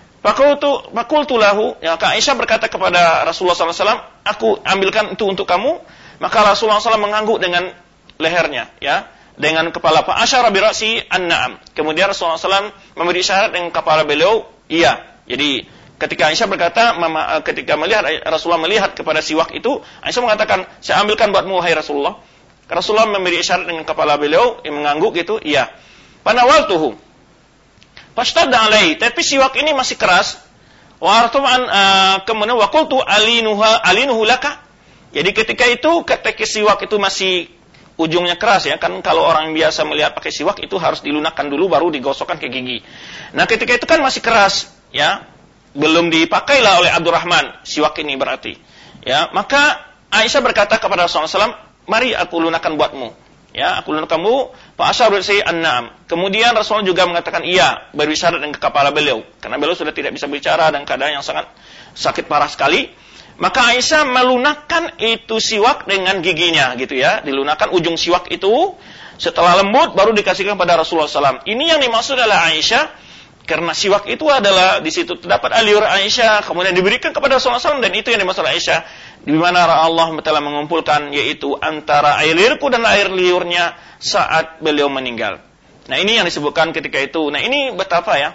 Fakultu lahu, ya, Aisyah berkata kepada Rasulullah SAW, aku ambilkan itu untuk kamu. Maka Rasulullah SAW mengangguk dengan lehernya, ya, dengan kepala. Fa asyara bi ra'si an-na'am. Kemudian Rasulullah SAW memberi isyarat dengan kepala beliau, iya. Jadi ketika Aisyah berkata, ketika Rasulullah melihat kepada siwak itu, Aisyah mengatakan, saya ambilkan buatmu wahai Rasulullah. Rasulullah memberi isyarat dengan kepala beliau, yang mengangguk gitu, iya. Panawaltuhu. Fashtadda alai, tapi siwak ini masih keras. Wa artuman kemudian waqultu alinuhu laka. Jadi ketika siwak itu masih ujungnya keras, ya kan, kalau orang biasa melihat pakai siwak itu harus dilunakkan dulu baru digosokkan ke gigi. Nah ketika itu kan masih keras, ya, belum dipakailah oleh Abdurrahman siwak ini berarti, ya. Maka Aisyah berkata kepada Rasulullah SAW, mari aku lunakkan buatmu, ya, aku lunakkan kamu. Fa asyara bi an-na'am. Kemudian Rasulullah juga mengatakan iya, berisyarat dengan kepala beliau karena beliau sudah tidak bisa bicara dan keadaan yang sangat sakit parah sekali. Maka Aisyah melunakkan itu siwak dengan giginya, gitu ya. Dilunakkan ujung siwak itu, setelah lembut baru dikasihkan pada Rasulullah SAW. Ini yang dimaksud adalah Aisyah, karena siwak itu adalah di situ terdapat aliur Aisyah, kemudian diberikan kepada Rasulullah SAW, dan itu yang dimaksud Aisyah, di mana Allah telah mengumpulkan, yaitu antara air liurku dan air liurnya saat beliau meninggal. Nah ini yang disebutkan ketika itu. Nah ini betapa, ya,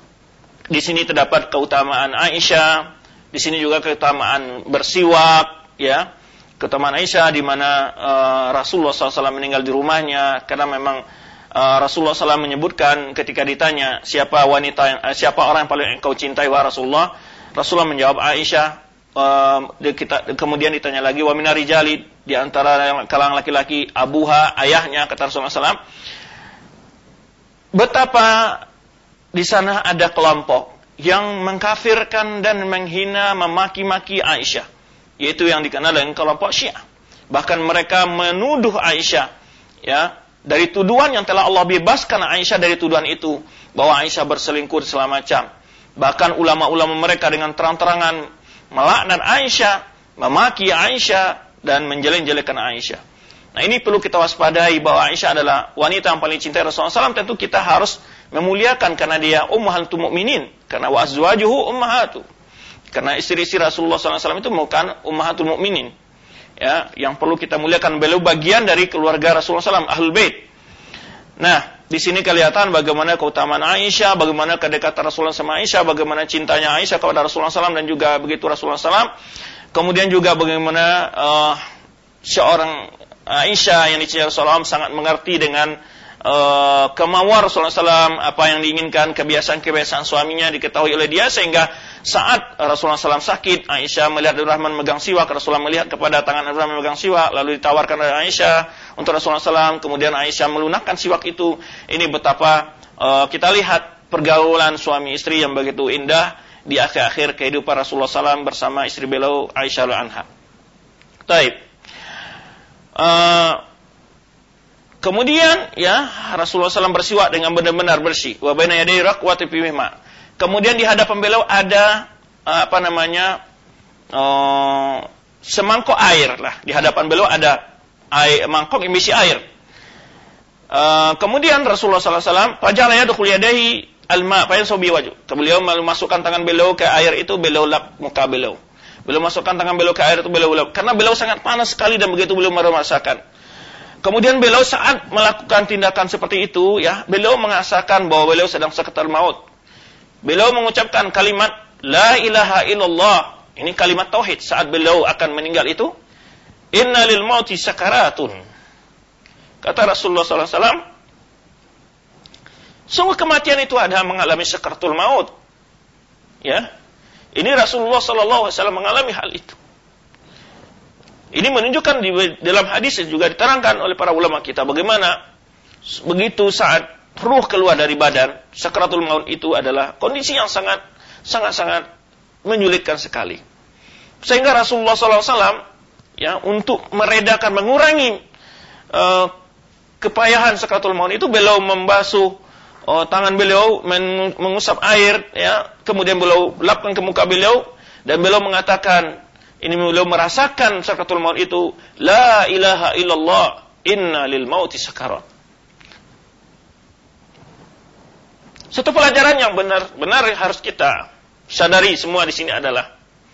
di sini terdapat keutamaan Aisyah. Di sini juga keutamaan bersiwak, ya, keutamaan Aisyah di mana Rasulullah SAW meninggal di rumahnya, karena memang Rasulullah SAW menyebutkan ketika ditanya siapa orang yang paling engkau cintai wahai Rasulullah, Rasulullah menjawab Aisyah. Kemudian ditanya lagi wa minar rijali, di antara kalangan laki-laki abuha, ayahnya, kata Rasulullah SAW. Betapa di sana ada kelompok yang mengkafirkan dan menghina, memaki-maki Aisyah, yaitu yang dikenal dengan kelompok Syiah. Bahkan mereka menuduh Aisyah, ya, dari tuduhan yang telah Allah bebaskan Aisyah dari tuduhan itu, bahwa Aisyah berselingkuh segala macam. Bahkan ulama-ulama mereka dengan terang-terangan melaknat Aisyah, memaki Aisyah dan menjelek-jelekan Aisyah. Nah ini perlu kita waspadai bahwa Aisyah adalah wanita yang paling cintai Rasulullah SAW. Tentu kita harus memuliakan karena dia ummahatul mukminin, karena wa azwajuhu ummahatu, karena istri-istri Rasulullah SAW itu bukan ummahatul mukminin, ya, yang perlu kita muliakan. Beliau bagian dari keluarga Rasulullah SAW, ahlul bait. Nah di sini kelihatan bagaimana keutamaan Aisyah, bagaimana kedekatan Rasulullah sama Aisyah, bagaimana cintanya Aisyah kepada Rasulullah SAW dan juga begitu Rasulullah SAW. Kemudian juga bagaimana seorang Aisyah yang dicintai Rasulullah SAW sangat mengerti dengan kemauan Rasulullah SAW, apa yang diinginkan, kebiasaan-kebiasaan suaminya diketahui oleh dia, sehingga saat Rasulullah SAW sakit, Aisyah melihat Abdurrahman memegang siwak, Rasulullah melihat kepada tangan Abdurrahman memegang siwak, lalu ditawarkan oleh Aisyah untuk Rasulullah SAW, kemudian Aisyah melunakkan siwak itu. Ini betapa kita lihat pergaulan suami istri yang begitu indah di akhir-akhir kehidupan Rasulullah SAW bersama istri beliau Aisyah anha. Taib. Kemudian ya Rasulullah SAW bersiwak dengan benar-benar bersih. Wa baina yaday raqwati fi mihma. Kemudian di hadapan beliau ada semangkok air lah. Di hadapan beliau ada mangkok yang berisi air. Kemudian Rasulullah SAW fajala yadkhul yadayhi alma fa yansubi wajhu. Beliau memasukkan tangan beliau ke air itu, beliau lap muka beliau. Beliau masukkan tangan beliau ke air itu, beliau lap. Karena beliau sangat panas sekali dan begitu beliau merasakan. Kemudian beliau saat melakukan tindakan seperti itu, ya, beliau merasakan bahwa beliau sedang sakaratul maut. Beliau mengucapkan kalimat La ilaha illallah. Ini kalimat tauhid saat beliau akan meninggal itu. Inna lil mauti sakaratun. Kata Rasulullah SAW, sungguh kematian itu ada mengalami sakaratul maut. Ya, ini Rasulullah SAW mengalami hal itu. Ini menunjukkan di dalam hadis juga diterangkan oleh para ulama kita bagaimana begitu saat ruh keluar dari badan, sakaratul maut itu adalah kondisi yang sangat menyulitkan sekali. Sehingga Rasulullah SAW ya untuk meredakan, mengurangi kepayahan sakaratul maut itu, beliau membasuh tangan beliau, mengusap air, ya, kemudian beliau lapkan ke muka beliau dan beliau mengatakan, ini beliau merasakan sakaratul maut itu, La ilaha illallah, inna lil mauti sakarat. Satu pelajaran yang benar harus kita sadari semua di sini adalah,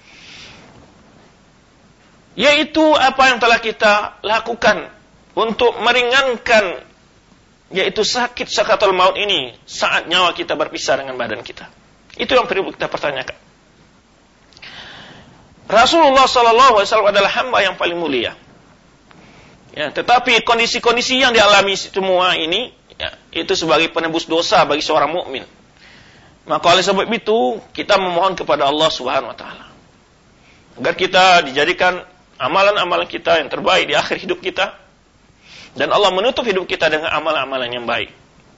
yaitu apa yang telah kita lakukan untuk meringankan, yaitu sakit sakaratul maut ini saat nyawa kita berpisah dengan badan kita. Itu yang perlu kita pertanyakan. Rasulullah SAW adalah hamba yang paling mulia. Ya, tetapi kondisi-kondisi yang dialami semua ini, ya, itu sebagai penebus dosa bagi seorang mukmin. Maka oleh sebab itu kita memohon kepada Allah Subhanahu Wa Taala agar kita dijadikan amalan-amalan kita yang terbaik di akhir hidup kita, dan Allah menutup hidup kita dengan amalan-amalan yang baik.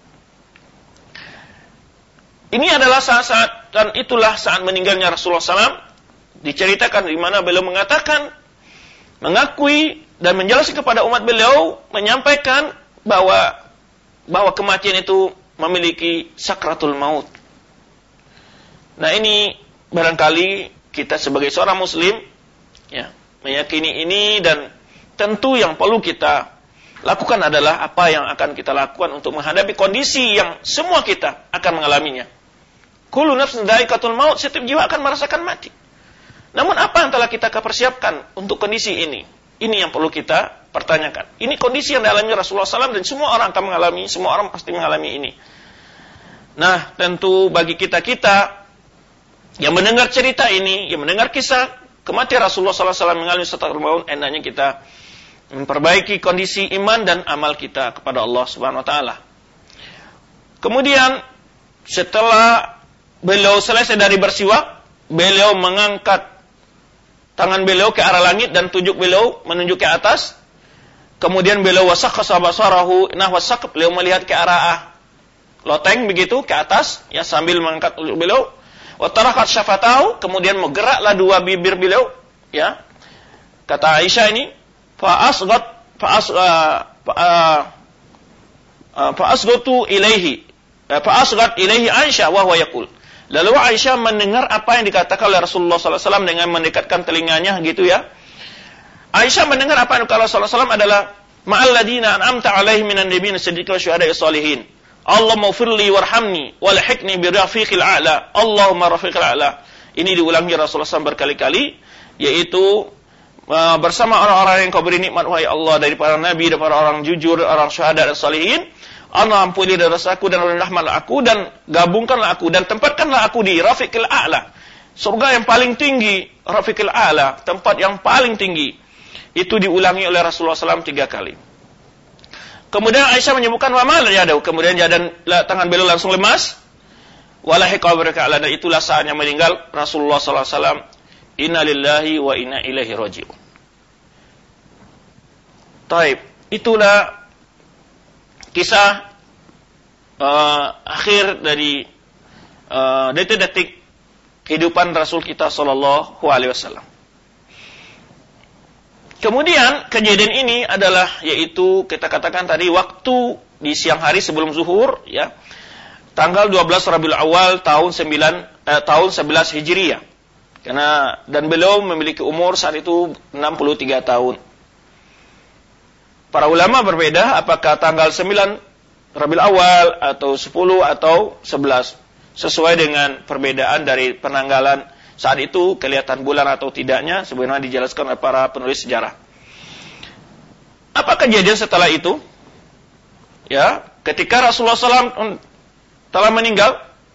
Ini adalah saat-saat, dan itulah saat meninggalnya Rasulullah SAW. Diceritakan di mana beliau mengatakan, mengakui dan menjelaskan kepada umat beliau, menyampaikan bahwa kematian itu memiliki sakratul maut. Nah, ini barangkali kita sebagai seorang muslim, ya, meyakini ini, dan tentu yang perlu kita lakukan adalah apa yang akan kita lakukan untuk menghadapi kondisi yang semua kita akan mengalaminya. Kullu nafsin dha'iqatul maut, setiap jiwa akan merasakan mati. Namun apa yang telah kita persiapkan untuk kondisi ini? Ini yang perlu kita pertanyakan. Ini kondisi yang dialami Rasulullah SAW dan semua orang akan mengalami, semua orang pasti mengalami ini. Nah, tentu bagi kita yang mendengar cerita ini, yang mendengar kisah kematian Rasulullah SAW mengalami sakaratul maut, hendaknya kita memperbaiki kondisi iman dan amal kita kepada Allah Subhanahu Wa Taala. Kemudian setelah beliau selesai dari bersiwak, beliau mengangkat tangan beliau ke arah langit dan tunjuk beliau menunjuk ke atas. Kemudian beliau wasaqqa basarahu nahwa saqf, beliau melihat ke arah loteng begitu ke atas, ya, sambil mengangkat beliau. Wa tarakat syafatahu, kemudian menggeraklah dua bibir beliau, ya. Kata Aisyah ini, fa asghatu ilaihi Aisyah wa huwa yaqul. Lalu Aisyah mendengar apa yang dikatakan oleh Rasulullah SAW dengan mendekatkan telinganya gitu, ya. Aisyah mendengar apa yang dikatakan Rasulullah SAW adalah ma'al ladina an'amta alaihim minan nabiyyin siddiqin wa syuhada'i shalihin. Allahumma firli warhamni walhiqni bi rafiqil a'la. Allahumma rafiqil a'la. Ini diulangi Rasulullah SAW berkali-kali, yaitu bersama orang-orang yang kau beri nikmat wahai Allah dari para nabi dan para orang jujur, orang syuhada dan shalihin. Allah ampuni dosaku dan rahmatlah aku, dan gabungkanlah aku dan tempatkanlah aku di Rafiqil A'la, surga yang paling tinggi. Rafiqil A'la, tempat yang paling tinggi. Itu diulangi oleh Rasulullah SAW 3 kali. Kemudian Aisyah menyebutkan wa mal yadahu, kemudian tangan beliau langsung lemas. Walahi qabraka ala, itulah saatnya meninggal Rasulullah sallallahu alaihi wasallam. Inna lillahi wa inna ilaihi raji'un. Taib, itulah kisah akhir dari detik-detik kehidupan Rasul kita sallallahu alaihi wasallam. Kemudian kejadian ini adalah yaitu kita katakan tadi waktu di siang hari sebelum zuhur, ya. Tanggal 12 Rabiul Awal tahun 11 Hijriah. Dan beliau memiliki umur saat itu 63 tahun. Para ulama berbeda apakah tanggal 9 Rabiul Awal atau 10 atau 11, sesuai dengan perbedaan dari penanggalan saat itu, kelihatan bulan atau tidaknya, sebagaimana dijelaskan oleh para penulis sejarah. Apa kejadian setelah itu? Ya, ketika Rasulullah SAW telah meninggal,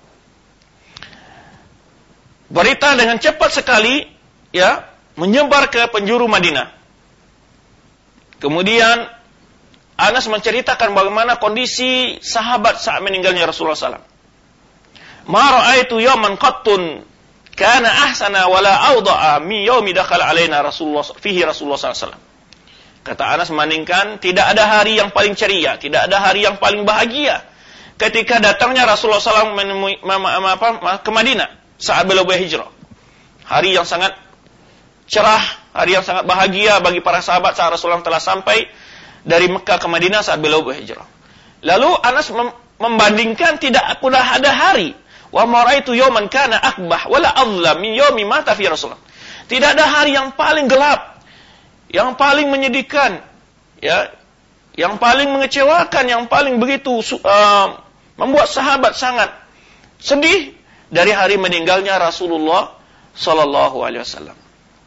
berita dengan cepat sekali ya menyebar ke penjuru Madinah. Kemudian Anas menceritakan bagaimana kondisi sahabat saat meninggalnya Rasulullah SAW. Ma ra'aitu yawman qattun kana ahsana wala awda'a mi yawmi dakhala alaina Rasulullah SAW. Kata Anas membandingkan, tidak ada hari yang paling ceria, tidak ada hari yang paling bahagia ketika datangnya Rasulullah SAW ke Madinah saat beliau berhijrah. Hari yang sangat cerah, hari yang sangat bahagia bagi para sahabat saat Rasulullah telah sampai dari Mekah ke Madinah saat beliau berhijrah. Lalu Anas membandingkan, tidak pernah ada hari wa maraitu yawman kana akbah wala adlam min yawmi mata fi Rasulullah. Tidak ada hari yang paling gelap, yang paling menyedihkan, ya, yang paling mengecewakan, yang paling begitu membuat sahabat sangat sedih dari hari meninggalnya Rasulullah sallallahu alaihi wasallam.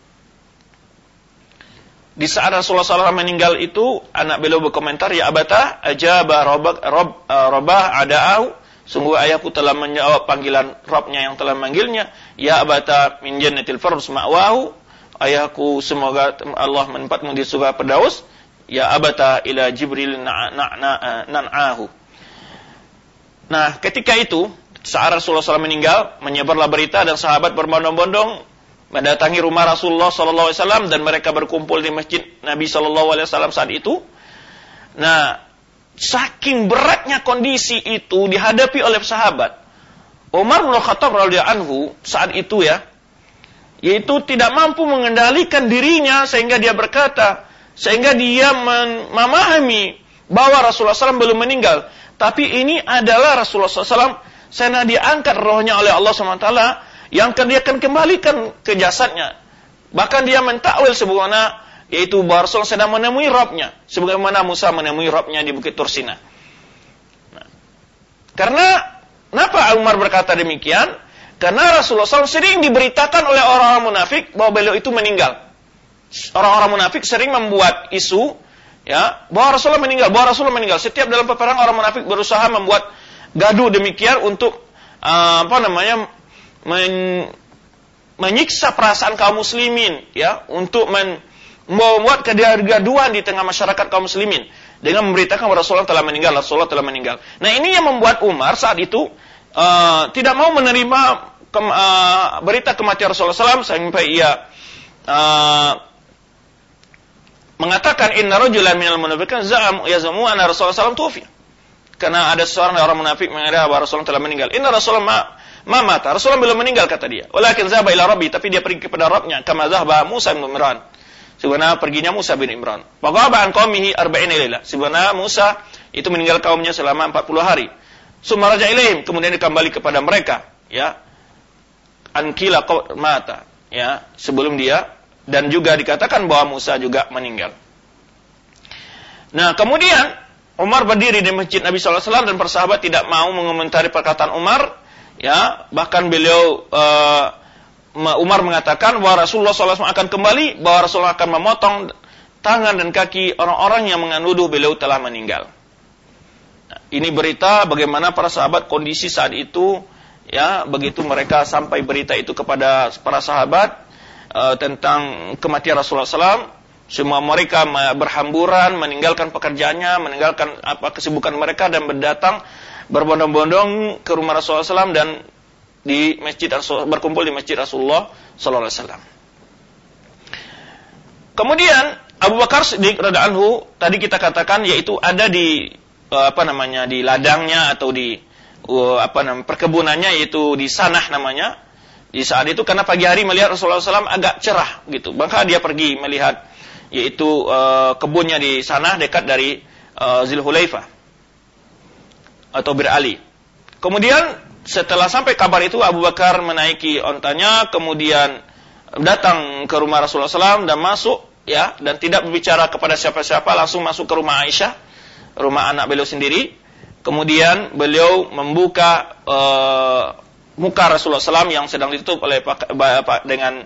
Di saat Rasulullah SAW meninggal itu, anak beliau berkomentar, ya abata ajaba Rabbah ada'ahu, sungguh ayahku telah menjawab panggilan Rabbnya yang telah memanggilnya. Ya abata min jannatil firdaus ma'wahu, ayahku semoga Allah menempatmu di surga Firdaus. Ya abata ila Jibril nan'ahu. Nah, ketika itu saat Rasulullah SAW meninggal, menyebarlah berita dan sahabat berbondong-bondong mendatangi rumah Rasulullah SAW dan mereka berkumpul di masjid Nabi SAW saat itu. Nah, saking beratnya kondisi itu dihadapi oleh sahabat, Umar bin Khattab radhiyallahu anhu saat itu ya, yaitu tidak mampu mengendalikan dirinya sehingga dia berkata, sehingga dia memahami bahwa Rasulullah SAW belum meninggal, tapi ini adalah Rasulullah SAW karena diangkat rohnya oleh Allah SWT yang dia akan kembalikan ke jasadnya. Bahkan dia mentakwil sebagaimana yaitu bahwa Rasulullah sedang menemui Rabbnya, sebagaimana Musa menemui Rabbnya di Bukit Tursina. Nah, karena kenapa Umar berkata demikian? Karena Rasulullah SAW sering diberitakan oleh orang-orang munafik bahwa beliau itu meninggal. Orang-orang munafik sering membuat isu, ya, bahwa Rasulullah meninggal. Setiap dalam peperangan orang munafik berusaha membuat gaduh demikian untuk menyiksa perasaan kaum muslimin, ya, untuk membuat kegaduhan di tengah masyarakat kaum muslimin dengan memberitakan bahwa Rasulullah telah meninggal. Nah, ini yang membuat Umar saat itu tidak mau menerima berita kematian Rasulullah SAW sampai ia mengatakan inna rajulan minal munafiqin yazamu anna Rasulullah SAW tuwfi. Karena ada seorang orang munafik mengatakan bahwa Rasulullah telah meninggal. Inna Rasulullah mata. Rasulullah belum meninggal kata dia. Walakin zahaba ila rabbi, tapi dia pergi kepada Rabbnya kama zahaba Musa bin Imran. Sebenarnya perginya Musa bin Imran. Faqaba an qaumihi 40 lailah. Sebenarnya Musa itu meninggal kaumnya selama 40 hari. Summa raja ilaihim, kemudian dia kembali kepada mereka, ya. Ankila mata, ya, sebelum dia, dan juga dikatakan bahwa Musa juga meninggal. Nah, kemudian Umar berdiri di masjid Nabi SAW dan para sahabat tidak mau mengomentari perkataan Umar, ya, bahkan beliau Umar mengatakan bahwa Rasulullah SAW akan kembali, bahwa Rasulullah akan memotong tangan dan kaki orang-orang yang menuduh beliau telah meninggal. Nah, ini berita bagaimana para sahabat kondisi saat itu, ya, begitu mereka sampai berita itu kepada para sahabat tentang kematian Rasulullah SAW, Semua mereka berhamburan, meninggalkan pekerjaannya, meninggalkan kesibukan mereka dan berbondong-bondong ke rumah Rasulullah SAW dan berkumpul di masjid Rasulullah SAW. Kemudian Abu Bakar Siddiq radhiyallahu anhu tadi kita katakan yaitu ada di di ladangnya atau di perkebunannya, yaitu di sanah namanya. Di saat itu karena pagi hari melihat Rasulullah SAW agak cerah gitu, maka dia pergi melihat yaitu kebunnya di sana dekat dari Zulhulaifah atau Bir Ali. Kemudian setelah sampai kabar itu, Abu Bakar menaiki ontanya, kemudian datang ke rumah Rasulullah SAW dan masuk, ya, dan tidak berbicara kepada siapa-siapa, langsung masuk ke rumah Aisyah, rumah anak beliau sendiri. Kemudian beliau membuka muka Rasulullah SAW yang sedang ditutup oleh dengan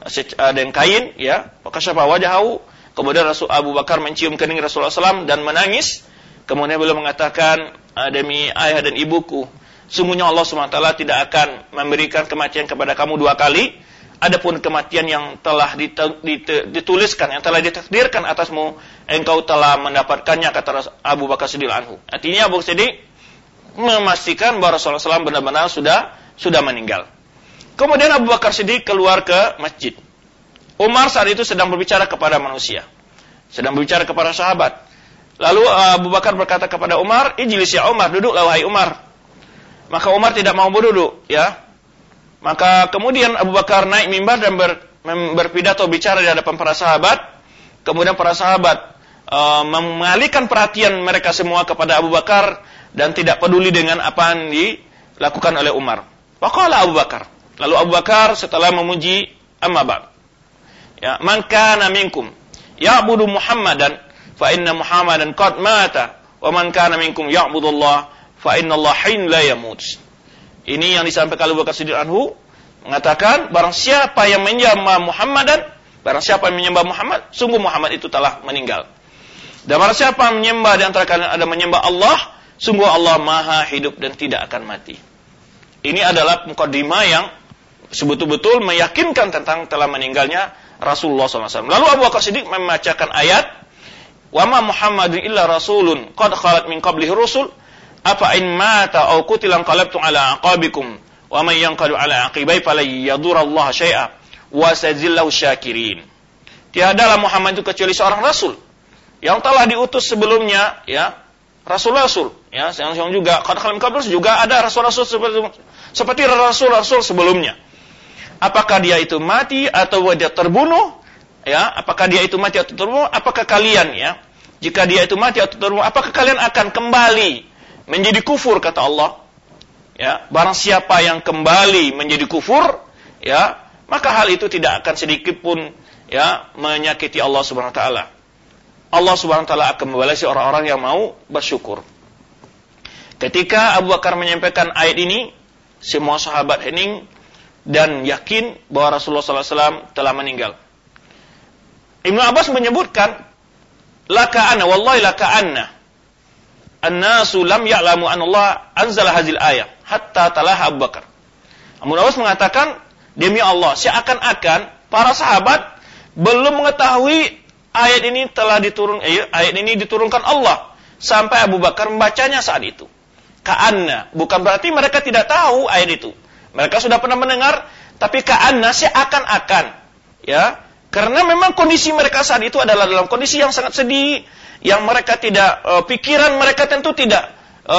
kain, ya, fakashafa wajahahu. Kemudian Abu Bakar mencium kening Rasulullah SAW dan menangis. Kemudian beliau mengatakan, demi ayah dan ibuku, sungguhnya Allah SWT tidak akan memberikan kematian kepada kamu 2 kali. Adapun kematian yang telah dituliskan, yang telah ditakdirkan atasmu, engkau telah mendapatkannya, kata Abu Bakar Siddiq anhu. Artinya Abu Bakar Siddiq memastikan bahwa Rasulullah SAW benar-benar sudah meninggal. Kemudian Abu Bakar Siddiq keluar ke masjid. Umar saat itu sedang berbicara kepada manusia, sedang berbicara kepada sahabat. Lalu Abu Bakar berkata kepada Umar, "Ijlis ya Umar, duduklah wahai Umar." Maka Umar tidak mau berduduk, ya. Maka kemudian Abu Bakar naik mimbar dan berpidato bicara di hadapan para sahabat. Kemudian para sahabat mengalihkan perhatian mereka semua kepada Abu Bakar dan tidak peduli dengan apa yang dilakukan oleh Umar. Faqala Abu Bakar. Lalu Abu Bakar setelah memuji, amma ba'd. Ya, man kana minkum ya'budu Muhammadan fa inna Muhammadan qad mata wa man kana minkum ya'budu Allah fa inna Allah hayyun la yamut. Ini yang disampaikan Abu Bakar Siddiq anhu, mengatakan barang siapa yang menyembah Muhammadan, barang siapa yang menyembah Muhammad, sungguh Muhammad itu telah meninggal. Dan barang siapa yang menyembah di antara kalian ada menyembah Allah, sungguh Allah Maha hidup dan tidak akan mati. Ini adalah mukaddimah yang sebetul-betul meyakinkan tentang telah meninggalnya Rasulullah SAW. Lalu Abu Bakar Siddiq membacakan ayat, "Wa ma Muhammadun illa rasulun qad khalat min qablihi rusul afa in mata aw qutila qalabtum ala aqabikum wa man yanqadu ala aqibai fala yadurallahu syai'a wa sayajzillahu syakirin." Tiadalah Muhammad itu kecuali seorang rasul yang telah diutus sebelumnya, ya, rasul-rasul, ya, yang juga qad khalat min qablihi juga ada rasul-rasul seperti rasul-rasul sebelumnya. Apakah dia itu mati atau dia terbunuh? Ya, apakah dia itu mati atau terbunuh? Apakah kalian, ya, jika dia itu mati atau terbunuh, apakah kalian akan kembali menjadi kufur, kata Allah? Ya, barang siapa yang kembali menjadi kufur, ya, maka hal itu tidak akan sedikit pun, ya, menyakiti Allah Subhanahu wa taala. Allah Subhanahu wa taala akan membalasi orang-orang yang mau bersyukur. Ketika Abu Bakar menyampaikan ayat ini, semua sahabat hening dan yakin bahwa Rasulullah SAW telah meninggal. Ibnu Abbas menyebutkan, laka anna, wallahi laka anna, an-nasu lam ya'lamu anna Allah anzala hazil ayah, hatta talaha Abu Bakar. Ibnu Abbas mengatakan, demi Allah, seakan-akan para sahabat belum mengetahui ayat ini diturunkan Allah, sampai Abu Bakar membacanya saat itu. Ka'anna, bukan berarti mereka tidak tahu ayat itu. Mereka sudah pernah mendengar, tapi ka'anna seakan-akan, ya, karena memang kondisi mereka saat itu adalah dalam kondisi yang sangat sedih, yang mereka tidak pikiran mereka tentu tidak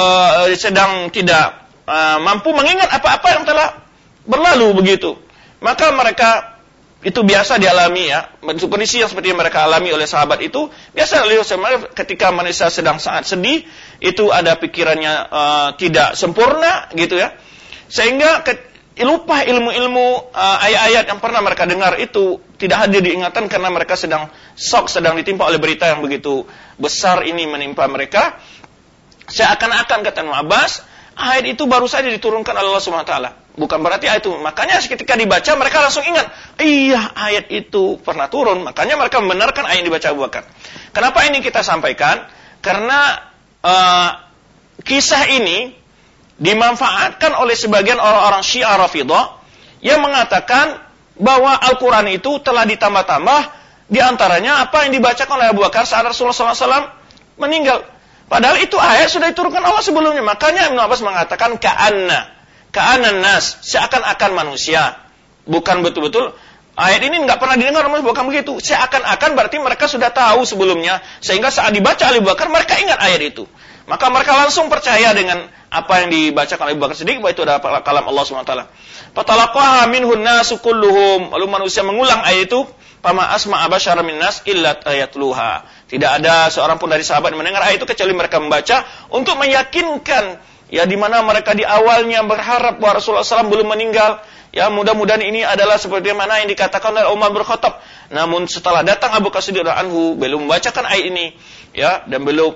mampu mengingat apa-apa yang telah berlalu begitu. Maka mereka itu biasa dialami, ya, kondisi yang seperti yang mereka alami oleh sahabat itu biasa ketika manusia sedang sangat sedih, itu ada pikirannya tidak sempurna gitu, ya. Sehingga lupa ilmu-ilmu ayat-ayat yang pernah mereka dengar itu tidak hadir diingatan karena mereka sedang shock, sedang ditimpa oleh berita yang begitu besar ini menimpa mereka. Seakan-akan, kata Ibnu Abbas, ayat itu baru saja diturunkan oleh Allah SWT. Bukan berarti ayat itu. Makanya ketika dibaca mereka langsung ingat, iya ayat itu pernah turun. Makanya mereka membenarkan ayat yang dibaca Abu Bakar. Kenapa ini kita sampaikan? Karena kisah ini dimanfaatkan oleh sebagian orang-orang Syiah Rafidhah yang mengatakan bahwa Al-Quran itu telah ditambah-tambah Di antaranya apa yang dibacakan oleh Abu Bakar saat Rasulullah SAW meninggal. Padahal itu ayat sudah diturunkan Allah sebelumnya. Makanya Ibnu Abbas mengatakan ka'annan nas, seakan-akan manusia. Bukan betul-betul ayat ini nggak pernah didengar, bukan begitu. Seakan-akan berarti mereka sudah tahu sebelumnya, sehingga saat dibaca oleh Abu Bakar mereka ingat ayat itu. Maka mereka langsung percaya dengan apa yang dibacakan oleh Abu Bakar Siddiq, bahwa itu adalah kalam Allah SWT. Fatalaqaha minhun nasu kulluhum, lalu manusia mengulang ayat itu. Fama asma'a basyara minnas illa ayatluha. Tidak ada seorang pun dari sahabat yang mendengar ayat itu kecuali mereka membaca untuk meyakinkan, ya, di mana mereka di awalnya berharap bahwa Rasulullah SAW belum meninggal. Ya, mudah-mudahan ini adalah seperti mana yang dikatakan oleh Umar bin Khattab. Namun setelah datang Abu Bakar Siddiq anhu, belum membacakan ayat ini, ya, dan belum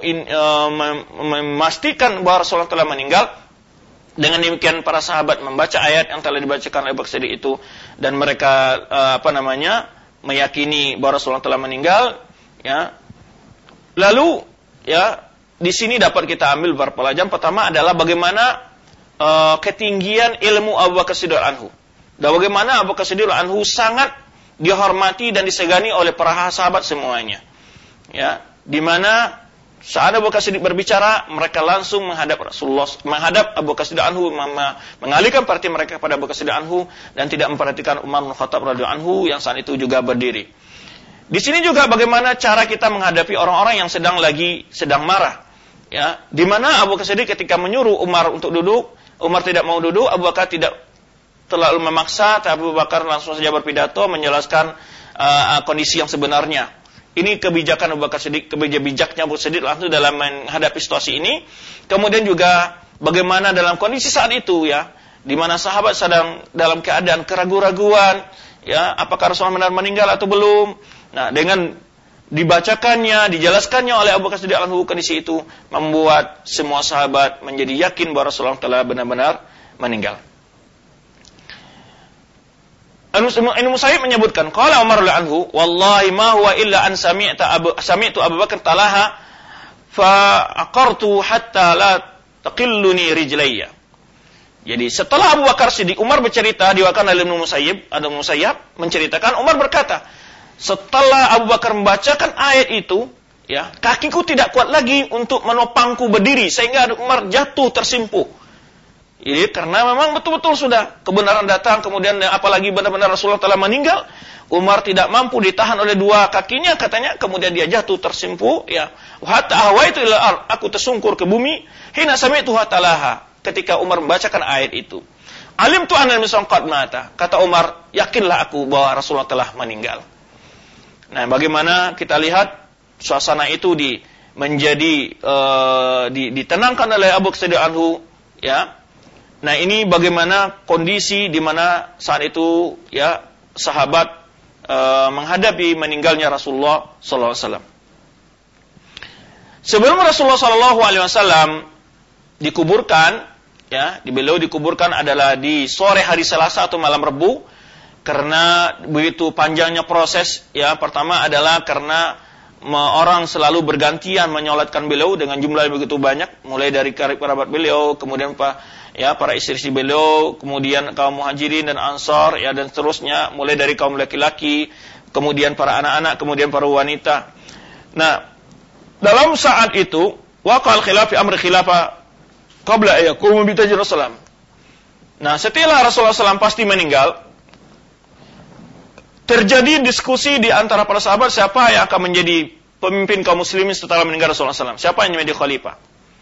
memastikan bahwa Rasulullah telah meninggal. Dengan demikian para sahabat membaca ayat yang telah dibacakan oleh Abu Bakar Siddiq itu, dan mereka meyakini bahwa Rasulullah telah meninggal, ya. Lalu, ya, di sini dapat kita ambil beberapa pelajaran. Pertama adalah bagaimana ketinggian ilmu Abu Bakar Siddiq anhu, dan bagaimana Abu Bakar Siddiq anhu sangat dihormati dan disegani oleh para sahabat semuanya. Ya, di mana saat Abu Bakar Siddiq berbicara, mereka langsung menghadap Abu Bakar Siddiq anhu, mengalihkan perhatian mereka kepada Abu Bakar Siddiq anhu, dan tidak memperhatikan Umar bin Khattab radhiyallahu anhu yang saat itu juga berdiri. Di sini juga bagaimana cara kita menghadapi orang-orang yang sedang marah. Ya, di mana Abu Bakar Siddiq ketika menyuruh Umar untuk duduk, Umar tidak mau duduk, Abu Bakar tidak terlalu memaksa, tapi Abu Bakar langsung saja berpidato menjelaskan kondisi yang sebenarnya. Ini kebijakan Abu Bakar Siddiq, bijaknya Abu Bakar Siddiq langsung dalam menghadapi situasi ini. Kemudian juga bagaimana dalam kondisi saat itu, ya, di mana sahabat sedang dalam keadaan keraguan-raguan, ya, apakah Rasulullah benar meninggal atau belum. Nah, dengan dibacakannya, dijelaskannya oleh Abu Bakar Siddiq anhu kondisi itu, membuat semua sahabat menjadi yakin bahwa Rasulullah telah benar-benar meninggal. Ibnu Musayyib menyebutkan, qala Umar radhiyallahu anhu, wallahi ma huwa illa an sami'tu Abu Bakar talaha fa aqartu hatta la taqilluni rijlayya. Jadi setelah Abu Bakar Siddiq, Umar bercerita, diwakilkan oleh Ibnu Musayyib, menceritakan, Umar berkata, setelah Abu Bakar membacakan ayat itu, ya, kakiku tidak kuat lagi untuk menopangku berdiri, sehingga Umar jatuh tersimpuh. Jadi karena memang betul-betul sudah kebenaran datang, kemudian apalagi benar-benar Rasulullah telah meninggal, Umar tidak mampu ditahan oleh dua kakinya, katanya, kemudian dia jatuh tersimpuh, ya. Hatta ahwaitu ila al, aku tersungkur ke bumi, hina sami'tu hatalaha, ketika Umar membacakan ayat itu. Alim tu anna misal qad mata, kata Umar, yakinlah aku bahwa Rasulullah telah meninggal. Nah, bagaimana kita lihat suasana itu ditenangkan oleh Abu Bakar Siddiq anhu, ya. Nah, ini bagaimana kondisi di mana saat itu, ya, sahabat menghadapi meninggalnya Rasulullah sallallahu alaihi wasallam. Sebelum Rasulullah sallallahu alaihi wasallam dikuburkan, ya, beliau dikuburkan adalah di sore hari Selasa atau malam Rebu, karena begitu panjangnya proses, ya. Pertama adalah karena orang selalu bergantian menyolatkan beliau dengan jumlah yang begitu banyak, mulai dari kerabat beliau, kemudian para istri-istri beliau, kemudian kaum muhajirin dan ansar, ya, dan seterusnya, mulai dari kaum laki-laki, kemudian para anak-anak, kemudian para wanita. Nah, dalam saat itu, waqal khilaf fi amri khilafah qabla ayakum bi tajir Rasulullah. Nah, setelah Rasulullah SAW pasti meninggal, terjadi diskusi di antara para sahabat siapa yang akan menjadi pemimpin kaum muslimin setelah meninggal Rasulullah SAW, siapa yang menjadi khalifah.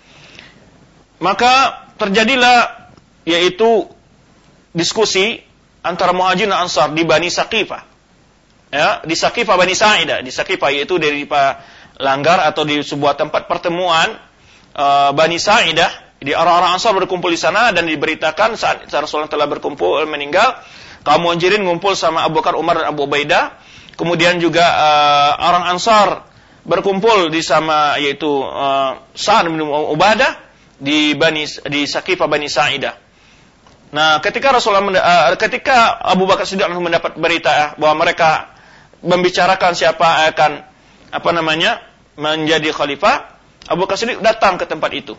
Maka terjadilah yaitu diskusi antara Muhajirin dan Ansar di Bani Saqifah. Ya, di Saqifah Bani Sa'idah, di Saqifah yaitu dari Langgar atau di sebuah tempat pertemuan Bani Sa'idah. Di orang-orang Ansar berkumpul di sana dan diberitakan saat Rasulullah telah berkumpul meninggal, kaum Muhajirin ngumpul sama Abu Bakar, Umar dan Abu Ubaidah. Kemudian juga orang Ansar berkumpul di sama yaitu Sa'ad bin Ubadah di Saqifah Bani Sa'idah. Nah, ketika ketika Abu Bakar Siddiq mendapat berita bahwa mereka membicarakan siapa akan menjadi khalifah, Abu Bakar Siddiq datang ke tempat itu.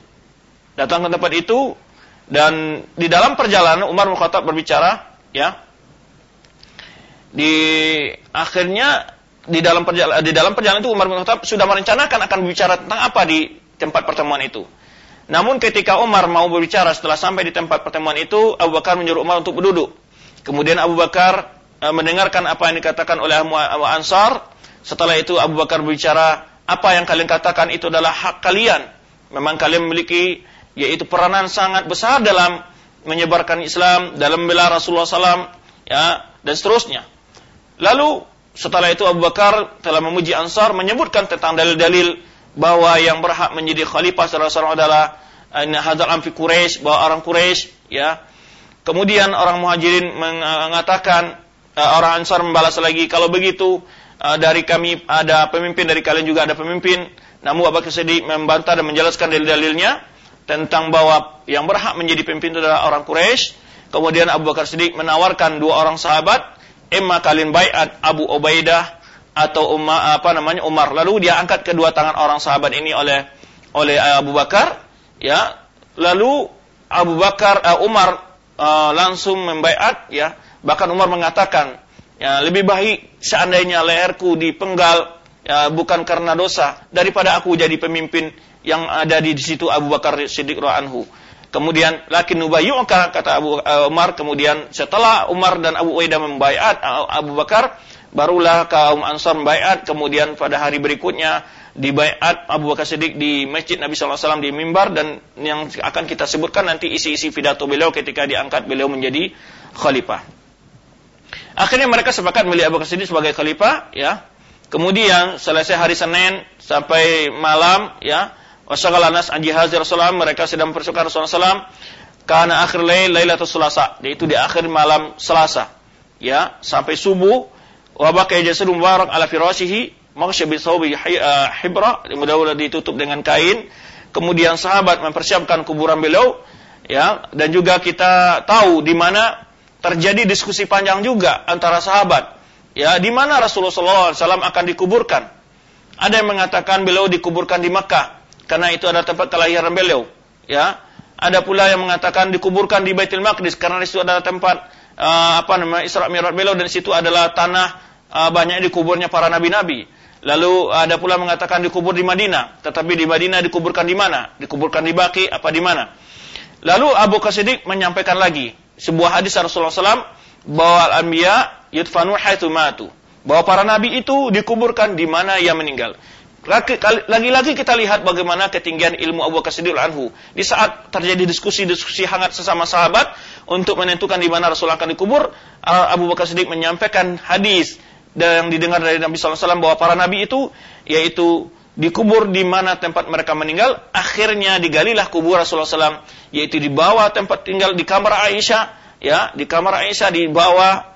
Dan di dalam perjalanan Umar bin Khattab berbicara, ya. Di akhirnya di dalam perjalanan itu Umar bin Khattab sudah merencanakan akan berbicara tentang apa di tempat pertemuan itu. Namun ketika Umar mau berbicara setelah sampai di tempat pertemuan itu, Abu Bakar menyuruh Umar untuk berduduk. Kemudian Abu Bakar mendengarkan apa yang dikatakan oleh Ansar. Setelah itu Abu Bakar berbicara, apa yang kalian katakan itu adalah hak kalian. Memang kalian memiliki yaitu peranan sangat besar dalam menyebarkan Islam, dalam membela Rasulullah SAW, ya, dan seterusnya. Lalu setelah itu Abu Bakar telah memuji Ansar, menyebutkan tentang dalil-dalil bahwa yang berhak menjadi khalifah secara seorang adalah hadzal amfi Quraisy, bahwa orang Quraisy, ya. Kemudian orang Muhajirin mengatakan, orang Ansar membalas lagi, kalau begitu dari kami ada pemimpin, dari kalian juga ada pemimpin. Namun Abu Bakar Siddiq membantah dan menjelaskan dalil-dalilnya tentang bahwa yang berhak menjadi pemimpin itu adalah orang Quraisy. Kemudian Abu Bakar Siddiq menawarkan dua orang sahabat, imma kalian bai'at Abu Ubaidah atau Umar. Lalu dia angkat kedua tangan orang sahabat ini oleh Abu Bakar, ya. Lalu Umar langsung membai'at, ya. Bahkan Umar mengatakan, ya, lebih baik seandainya leherku dipenggal, ya, bukan karena dosa, daripada aku jadi pemimpin yang ada di situ Abu Bakar Siddiq radhiyallahu anhu. Kemudian lakin nubayyuka, kata Umar. Kemudian setelah Umar dan Abu Ubaidah membaiat Abu Bakar, barulah kaum Ansar membaiat. Kemudian pada hari berikutnya dibaiat Abu Bakar Siddiq di Masjid Nabi sallallahu alaihi wasallam di mimbar, dan yang akan kita sebutkan nanti isi-isi pidato beliau ketika diangkat beliau menjadi khalifah. Akhirnya mereka sepakat memilih Abu Bakar Siddiq sebagai khalifah, ya. Kemudian selesai hari Senin sampai malam, ya. Wasyaghala nas an jihazir Rasulullah, mereka sedang mempersiapkan Rasulullah SAW. Karena akhir lailatul Selasa, yaitu di akhir malam Selasa, ya, sampai subuh. Wa baqiya jasadun mubarak ala firashihi maghsha bi thawbi hibra, mudah-mudahan ditutup dengan kain. Kemudian sahabat mempersiapkan kuburan beliau, ya, dan juga kita tahu di mana terjadi diskusi panjang juga antara sahabat, ya, di mana Rasulullah SAW akan dikuburkan. Ada yang mengatakan beliau dikuburkan di Makkah, karena itu adalah tempat kelahiran beliau, ya. Ada pula yang mengatakan dikuburkan di Baitul Maqdis, karena itu adalah tempat Isra Mi'raj beliau, dan situ adalah tanah banyak dikuburnya para nabi-nabi. Lalu ada pula mengatakan dikubur di Madinah, tetapi di Madinah dikuburkan di mana? Dikuburkan di Baqi apa di mana? Lalu Abu Bakar Siddiq menyampaikan lagi sebuah hadis Rasulullah SAW, bahwa al-anbiya yudfanu haitsu matu, bahwa para nabi itu dikuburkan di mana ia meninggal. Lagi-lagi kita lihat bagaimana ketinggian ilmu Abu Bakar Siddiq anhu. Di saat terjadi diskusi hangat sesama sahabat untuk menentukan di mana Rasulullah akan dikubur, Abu Bakar Siddiq menyampaikan hadis yang didengar dari Nabi sallallahu alaihi wasallam bahwa para nabi itu yaitu dikubur di mana tempat mereka meninggal. Akhirnya digalilah kubur Rasulullah SAW, yaitu di bawah tempat tinggal di kamar Aisyah, ya, di kamar Aisyah di bawah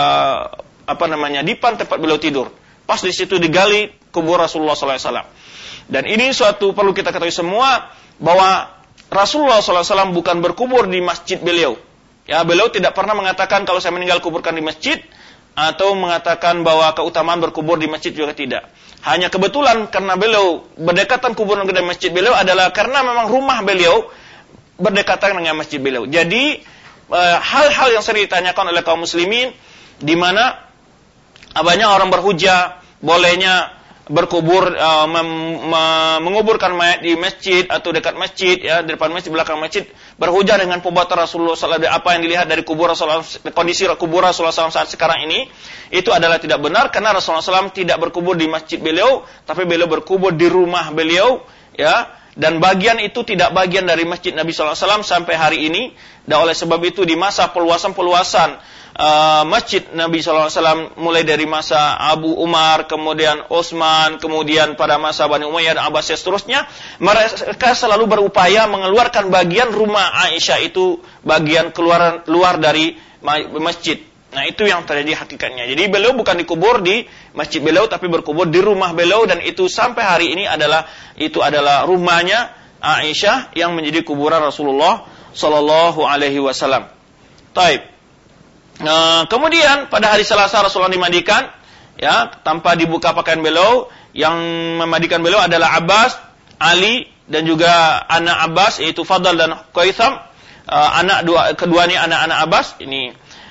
dipan tempat beliau tidur. Pas di situ digali kubur Rasulullah SAW. Dan ini suatu perlu kita ketahui semua, bahwa Rasulullah SAW bukan berkubur di masjid beliau. Ya, beliau tidak pernah mengatakan kalau saya meninggal kuburkan di masjid, atau mengatakan bahwa keutamaan berkubur di masjid, juga tidak. Hanya kebetulan karena beliau berdekatan kuburan dengan masjid beliau adalah karena memang rumah beliau berdekatan dengan masjid beliau. Jadi hal-hal yang sering ditanyakan oleh kaum muslimin, di mana banyak orang berhujah bolehnya berkubur, menguburkan mayat di masjid atau dekat masjid, ya, di depan masjid, belakang masjid, berhujah dengan perbuatan Rasulullah SAW. Apa yang dilihat dari kubur Rasulullah, kondisi kubur Rasulullah SAW saat sekarang ini, itu adalah tidak benar, karena Rasulullah SAW tidak berkubur di masjid beliau, tapi beliau berkubur di rumah beliau, ya. Dan bagian itu tidak bagian dari masjid Nabi SAW sampai hari ini. Dan oleh sebab itu di masa peluasan masjid Nabi SAW, mulai dari masa Abu Umar, kemudian Utsman, kemudian pada masa Bani Umayyah dan Abbasiyah seterusnya, mereka selalu berupaya mengeluarkan bagian rumah Aisyah itu, bagian luar dari masjid. Nah, itu yang terjadi hakikatnya. Jadi beliau bukan dikubur di masjid beliau, tapi berkubur di rumah beliau, dan itu sampai hari ini adalah rumahnya Aisyah yang menjadi kuburan Rasulullah sallallahu alaihi wasallam. Taib. Kemudian pada hari Selasa Rasulullah dimandikan, ya, tanpa dibuka pakaian beliau. Yang memandikan beliau adalah Abbas, Ali, dan juga anak Abbas, yaitu Fadl dan Qaitham. Keduanya anak-anak Abbas. Ini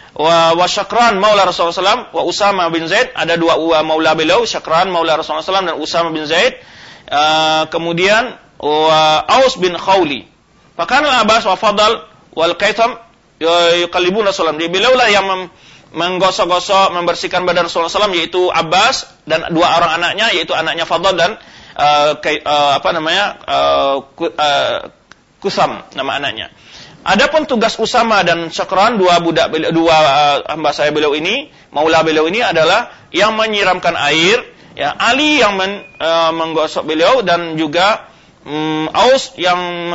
wa Syakran maula Rasulullah SAW wa Usama bin Zaid, ada dua maula beliau, Syakran maula Rasulullah SAW dan Usama bin Zaid. Kemudian wa Aus bin Khawli. Fakana al-Abbas wa Fadl wal Qaitam yuqallibun Rasulullah. Beliau lah yang menggosok-gosok, membersihkan badan Rasulullah SAW, yaitu Abbas dan dua orang anaknya, yaitu anaknya Fadl dan Kusam nama anaknya. Adapun tugas Usama dan Syakran, dua hamba saya beliau ini, maula beliau ini adalah yang menyiramkan air, ya, Ali yang menggosok beliau, dan juga Aus yang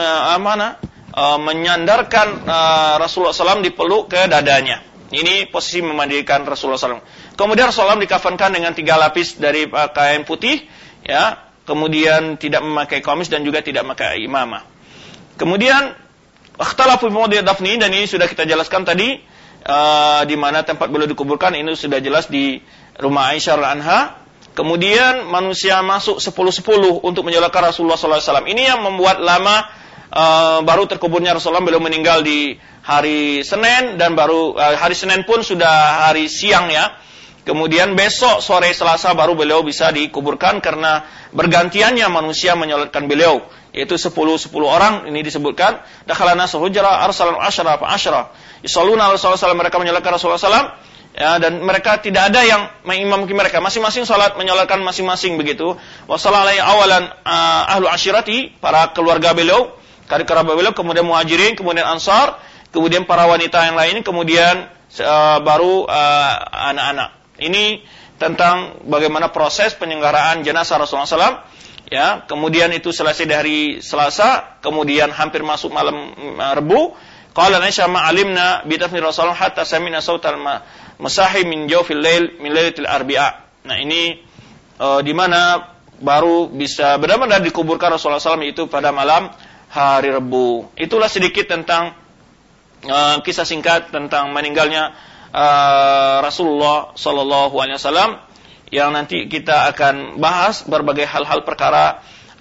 menyandarkan Rasulullah SAW dipeluk ke dadanya. Ini posisi memandikan Rasulullah SAW. Kemudian Rasulullah SAW dikafankan dengan 3 lapis dari kain putih, ya. Kemudian tidak memakai kamis dan juga tidak memakai imamah. Kemudian ikhtalafu fi mawdi' dafni, dan ini sudah kita jelaskan tadi di mana tempat beliau dikuburkan, ini sudah jelas di rumah Aisyah anha. Kemudian manusia masuk 10-10 untuk menyolatkan Rasulullah SAW. Ini yang membuat lama baru terkuburnya Rasulullah. Beliau meninggal di hari Senin, dan baru hari Senin pun sudah hari siang, ya. Kemudian besok sore Selasa baru beliau bisa dikuburkan karena bergantiannya manusia menyolatkan beliau, yaitu 10 orang. Ini disebutkan dakhalana suhujra arsalan asyara fa asyara yusalluna ala Rasulullah, mereka menyolatkan Rasulullah SAW, ya, dan mereka tidak ada yang mengimamki mereka, masing-masing salat menyolatkan masing-masing begitu. Wa sallallahu alaihi awalan ahlu asyirati, para keluarga beliau, kerabat beliau, kemudian muhajirin, kemudian ansar, kemudian para wanita yang lain, kemudian baru anak-anak. Ini tentang bagaimana proses penyelenggaraan jenazah Rasulullah SAW, ya. Kemudian itu selesai di hari Selasa, kemudian hampir masuk malam Rebu. Qala Aisyah ma'alimna bi dafni Rasulullah hatta sami'na sautal masahi min jawfil lail min lailatul arbi'a. Nah, ini di mana baru bisa benar-benar dikuburkan Rasulullah SAW, itu pada malam hari Rebu. Itulah sedikit tentang kisah singkat tentang meninggalnya Rasulullah Sallallahu Alaihi Wasallam, yang nanti kita akan bahas berbagai hal-hal perkara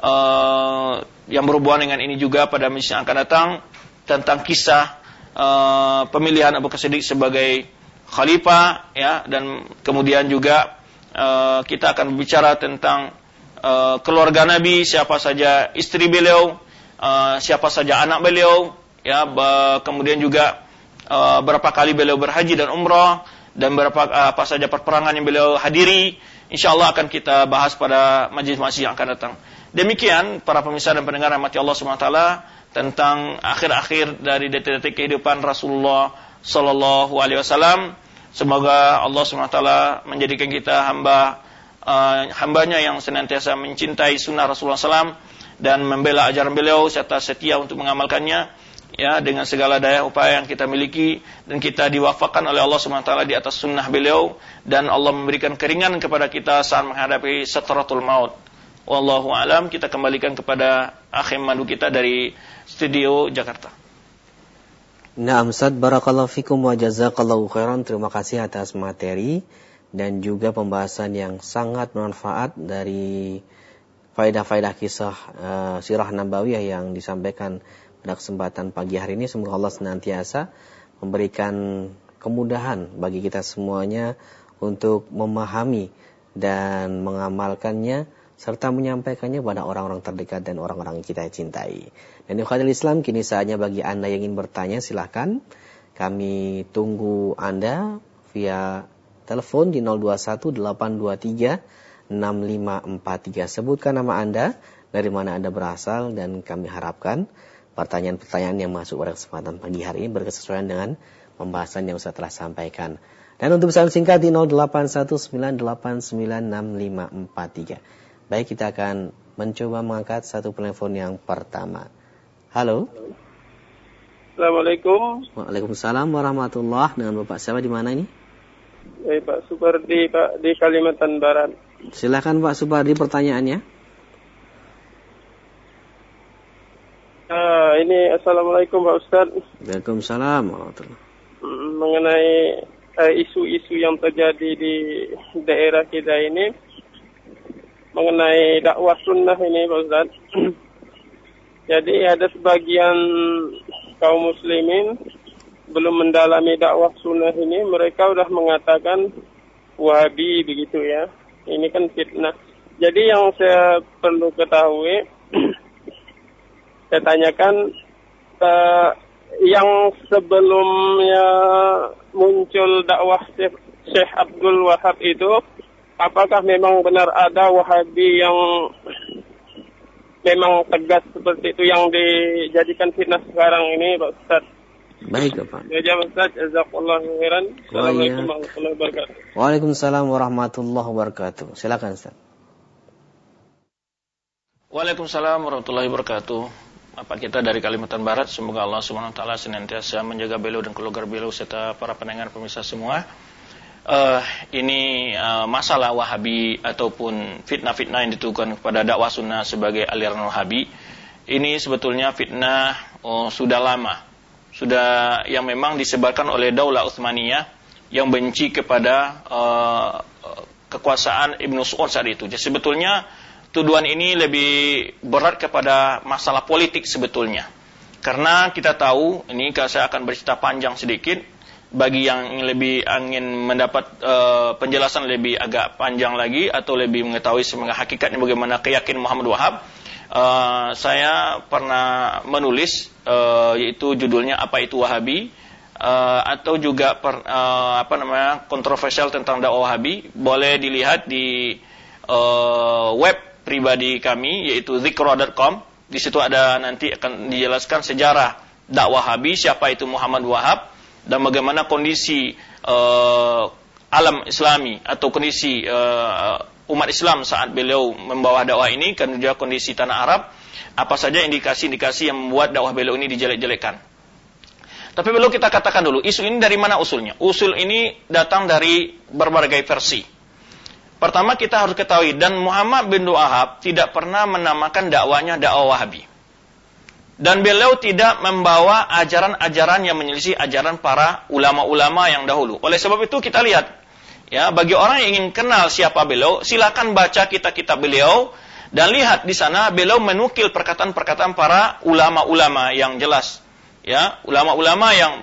yang berhubungan dengan ini juga pada misi yang akan datang, tentang kisah pemilihan Abu Bakar Siddiq sebagai khalifah, ya, dan kemudian juga kita akan berbicara tentang keluarga Nabi, siapa saja istri beliau, siapa saja anak beliau, ya, kemudian juga berapa kali beliau berhaji dan umrah, dan apa saja perperangan yang beliau hadiri. InsyaAllah akan kita bahas pada majlis-majlis yang akan datang. Demikian para pemirsa dan pendengar rahmati Allah SWT, tentang akhir-akhir dari detik-detik kehidupan Rasulullah Sallallahu Alaihi Wasallam. Semoga Allah SWT menjadikan kita hambanya yang senantiasa mencintai sunnah Rasulullah SAW dan membela ajaran beliau serta setia untuk mengamalkannya, ya, dengan segala daya upaya yang kita miliki, dan kita diwafaqkan oleh Allah SWT di atas sunnah beliau, dan Allah memberikan keringanan kepada kita saat menghadapi sakratul maut. Wallahu alam. Kita kembalikan kepada akhir mandu kita dari studio Jakarta. Naam, Ustaz, barakallahu fikum wa jazakallahu khairan. Terima kasih atas materi dan juga pembahasan yang sangat bermanfaat dari faedah-faedah kisah sirah nabawiyah yang disampaikan pada kesempatan pagi hari ini. Semoga Allah senantiasa memberikan kemudahan bagi kita semuanya untuk memahami dan mengamalkannya serta menyampaikannya pada orang-orang terdekat dan orang-orang yang kita cintai. Dan ikhwatul Islam, kini saatnya bagi Anda yang ingin bertanya, silahkan. Kami tunggu Anda via telepon di 0218236543. Sebutkan nama Anda, dari mana Anda berasal, dan kami harapkan pertanyaan-pertanyaan yang masuk pada kesempatan pagi hari ini berkesesuaian dengan pembahasan yang saya telah sampaikan. Dan untuk pesan singkat di 0819896543. Baik, kita akan mencoba mengangkat satu telepon yang pertama. Halo. Assalamualaikum. Waalaikumsalam warahmatullahi. Dengan Bapak siapa, di mana ini? Pak Supardi, Pak, di Kalimantan Barat. Silakan Pak Supardi, pertanyaannya. Ini Assalamualaikum Pak Ustaz. Waalaikumsalam warahmatullahi. Mengenai isu-isu yang terjadi di daerah kita ini, mengenai dakwah sunnah ini Pak Ustaz. Jadi ada sebagian kaum muslimin belum mendalami dakwah sunnah ini, mereka udah mengatakan Wahabi begitu ya. Ini kan fitnah. Jadi yang saya perlu ketahui, saya tanyakan, yang sebelumnya muncul dakwah Syekh Abdul Wahab itu, apakah memang benar ada Wahabi yang memang tegas seperti itu yang dijadikan fitnah sekarang ini, Pak Ustaz? Baik, Pak. Ya, Ustaz, jazakallahu khairan. Assalamualaikum warahmatullahi wabarakatuh. Waalaikumsalam warahmatullahi wabarakatuh. Silakan, Ustaz. Waalaikumsalam warahmatullahi wabarakatuh. Apa kita dari Kalimantan Barat, semoga Allah Subhanahu wa taala senantiasa menjaga beliau dan keluarga beliau serta para pendengar pemirsa semua. Ini masalah Wahabi ataupun fitnah-fitnah yang ditujukan kepada dakwah sunnah sebagai aliran Wahabi. Ini sebetulnya fitnah sudah lama, sudah yang memang disebarkan oleh Daulah Utsmaniyah yang benci kepada kekuasaan Ibnu Saud saat itu. Jadi sebetulnya tuduhan ini lebih berat kepada masalah politik sebetulnya. Karena kita tahu, ini saya akan bercerita panjang sedikit. Bagi yang lebih ingin mendapat penjelasan lebih agak panjang lagi atau lebih mengetahui sebenarnya hakikatnya bagaimana keyakinan Muhammad Wahab, saya pernah menulis yaitu judulnya Apa Itu Wahabi, atau juga kontroversial tentang dakwah Wahabi. Boleh dilihat di web pribadi kami yaitu zikra.com. Di situ ada nanti akan dijelaskan sejarah dakwah Wahabi, siapa itu Muhammad Wahab, dan bagaimana kondisi alam Islami atau kondisi umat Islam saat beliau membawa dakwah ini, dan juga kondisi tanah Arab, apa saja indikasi-indikasi yang membuat dakwah beliau ini dijelek-jelekan. Tapi perlu kita katakan dulu, isu ini dari mana usulnya? Usul ini datang dari berbagai versi. Pertama kita harus ketahui, dan Muhammad bin Wahab tidak pernah menamakan dakwanya dakwah Wahabi. Dan beliau tidak membawa ajaran-ajaran yang menyelisih ajaran para ulama-ulama yang dahulu. Oleh sebab itu kita lihat, ya, bagi orang yang ingin kenal siapa beliau, silakan baca kitab-kitab beliau dan lihat di sana beliau menukil perkataan-perkataan para ulama-ulama yang jelas. Ya, ulama-ulama yang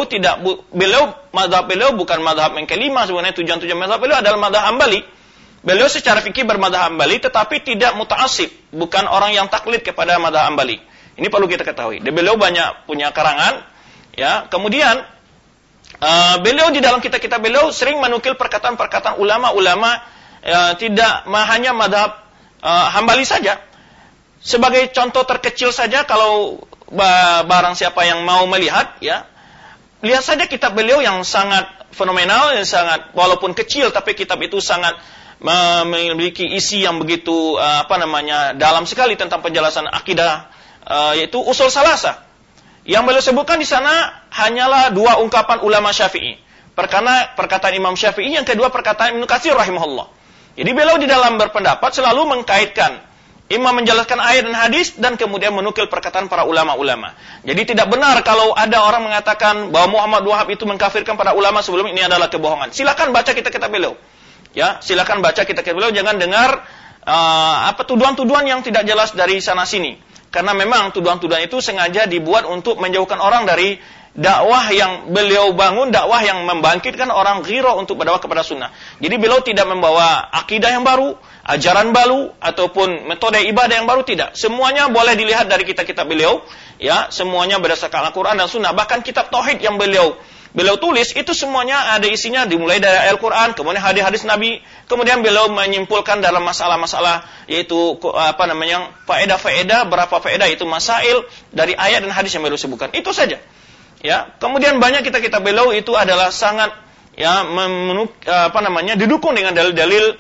mazhab beliau bukan mazhab yang kelima, sebenarnya tujuan-tujuan mazhab beliau adalah mazhab Hambali. Beliau secara fikih bermadzhab Hambali tetapi tidak muta'assib, bukan orang yang taklid kepada mazhab Hambali. Ini perlu kita ketahui. Dan beliau banyak punya karangan, ya. Kemudian beliau di dalam kitab-kitab beliau sering menukil perkataan-perkataan ulama-ulama, tidak hanya mazhab Hambali saja. Sebagai contoh terkecil saja, kalau barang siapa yang mau melihat, ya, lihat saja kitab beliau yang sangat fenomenal, yang sangat walaupun kecil tapi kitab itu sangat memiliki isi yang begitu dalam sekali tentang penjelasan akidah, yaitu Usul Salasa. Yang beliau sebutkan di sana hanyalah dua ungkapan ulama Syafi'i. Perkataan Imam Syafi'i, yang kedua perkataan Ibnu Katsir rahimahullah. Jadi beliau di dalam berpendapat selalu mengkaitkan imam menjelaskan ayat dan hadis dan kemudian menukil perkataan para ulama-ulama. Jadi tidak benar kalau ada orang mengatakan bahwa Muhammad Wahab itu mengkafirkan para ulama sebelum ini adalah kebohongan. Silakan baca kitab-kitab beliau. Ya, silakan baca kitab-kitab beliau, jangan dengar tuduhan-tuduhan yang tidak jelas dari sana sini. Karena memang tuduhan-tuduhan itu sengaja dibuat untuk menjauhkan orang dari dakwah yang beliau bangun, dakwah yang membangkitkan orang ghirah untuk berdakwah kepada sunnah. Jadi beliau tidak membawa akidah yang baru, ajaran baru, ataupun metode ibadah yang baru, tidak. Semuanya boleh dilihat dari kitab-kitab beliau, ya, semuanya berdasarkan Al-Quran dan Sunnah. Bahkan kitab Tauhid yang beliau tulis, itu semuanya ada isinya, dimulai dari Al-Quran, kemudian hadis-hadis Nabi, kemudian beliau menyimpulkan dalam masalah-masalah, yaitu faedah-faedah, berapa faedah itu masail dari ayat dan hadis yang beliau sebutkan. Itu saja. Ya, kemudian banyak kitab-kitab beliau itu adalah sangat, ya, didukung dengan dalil-dalil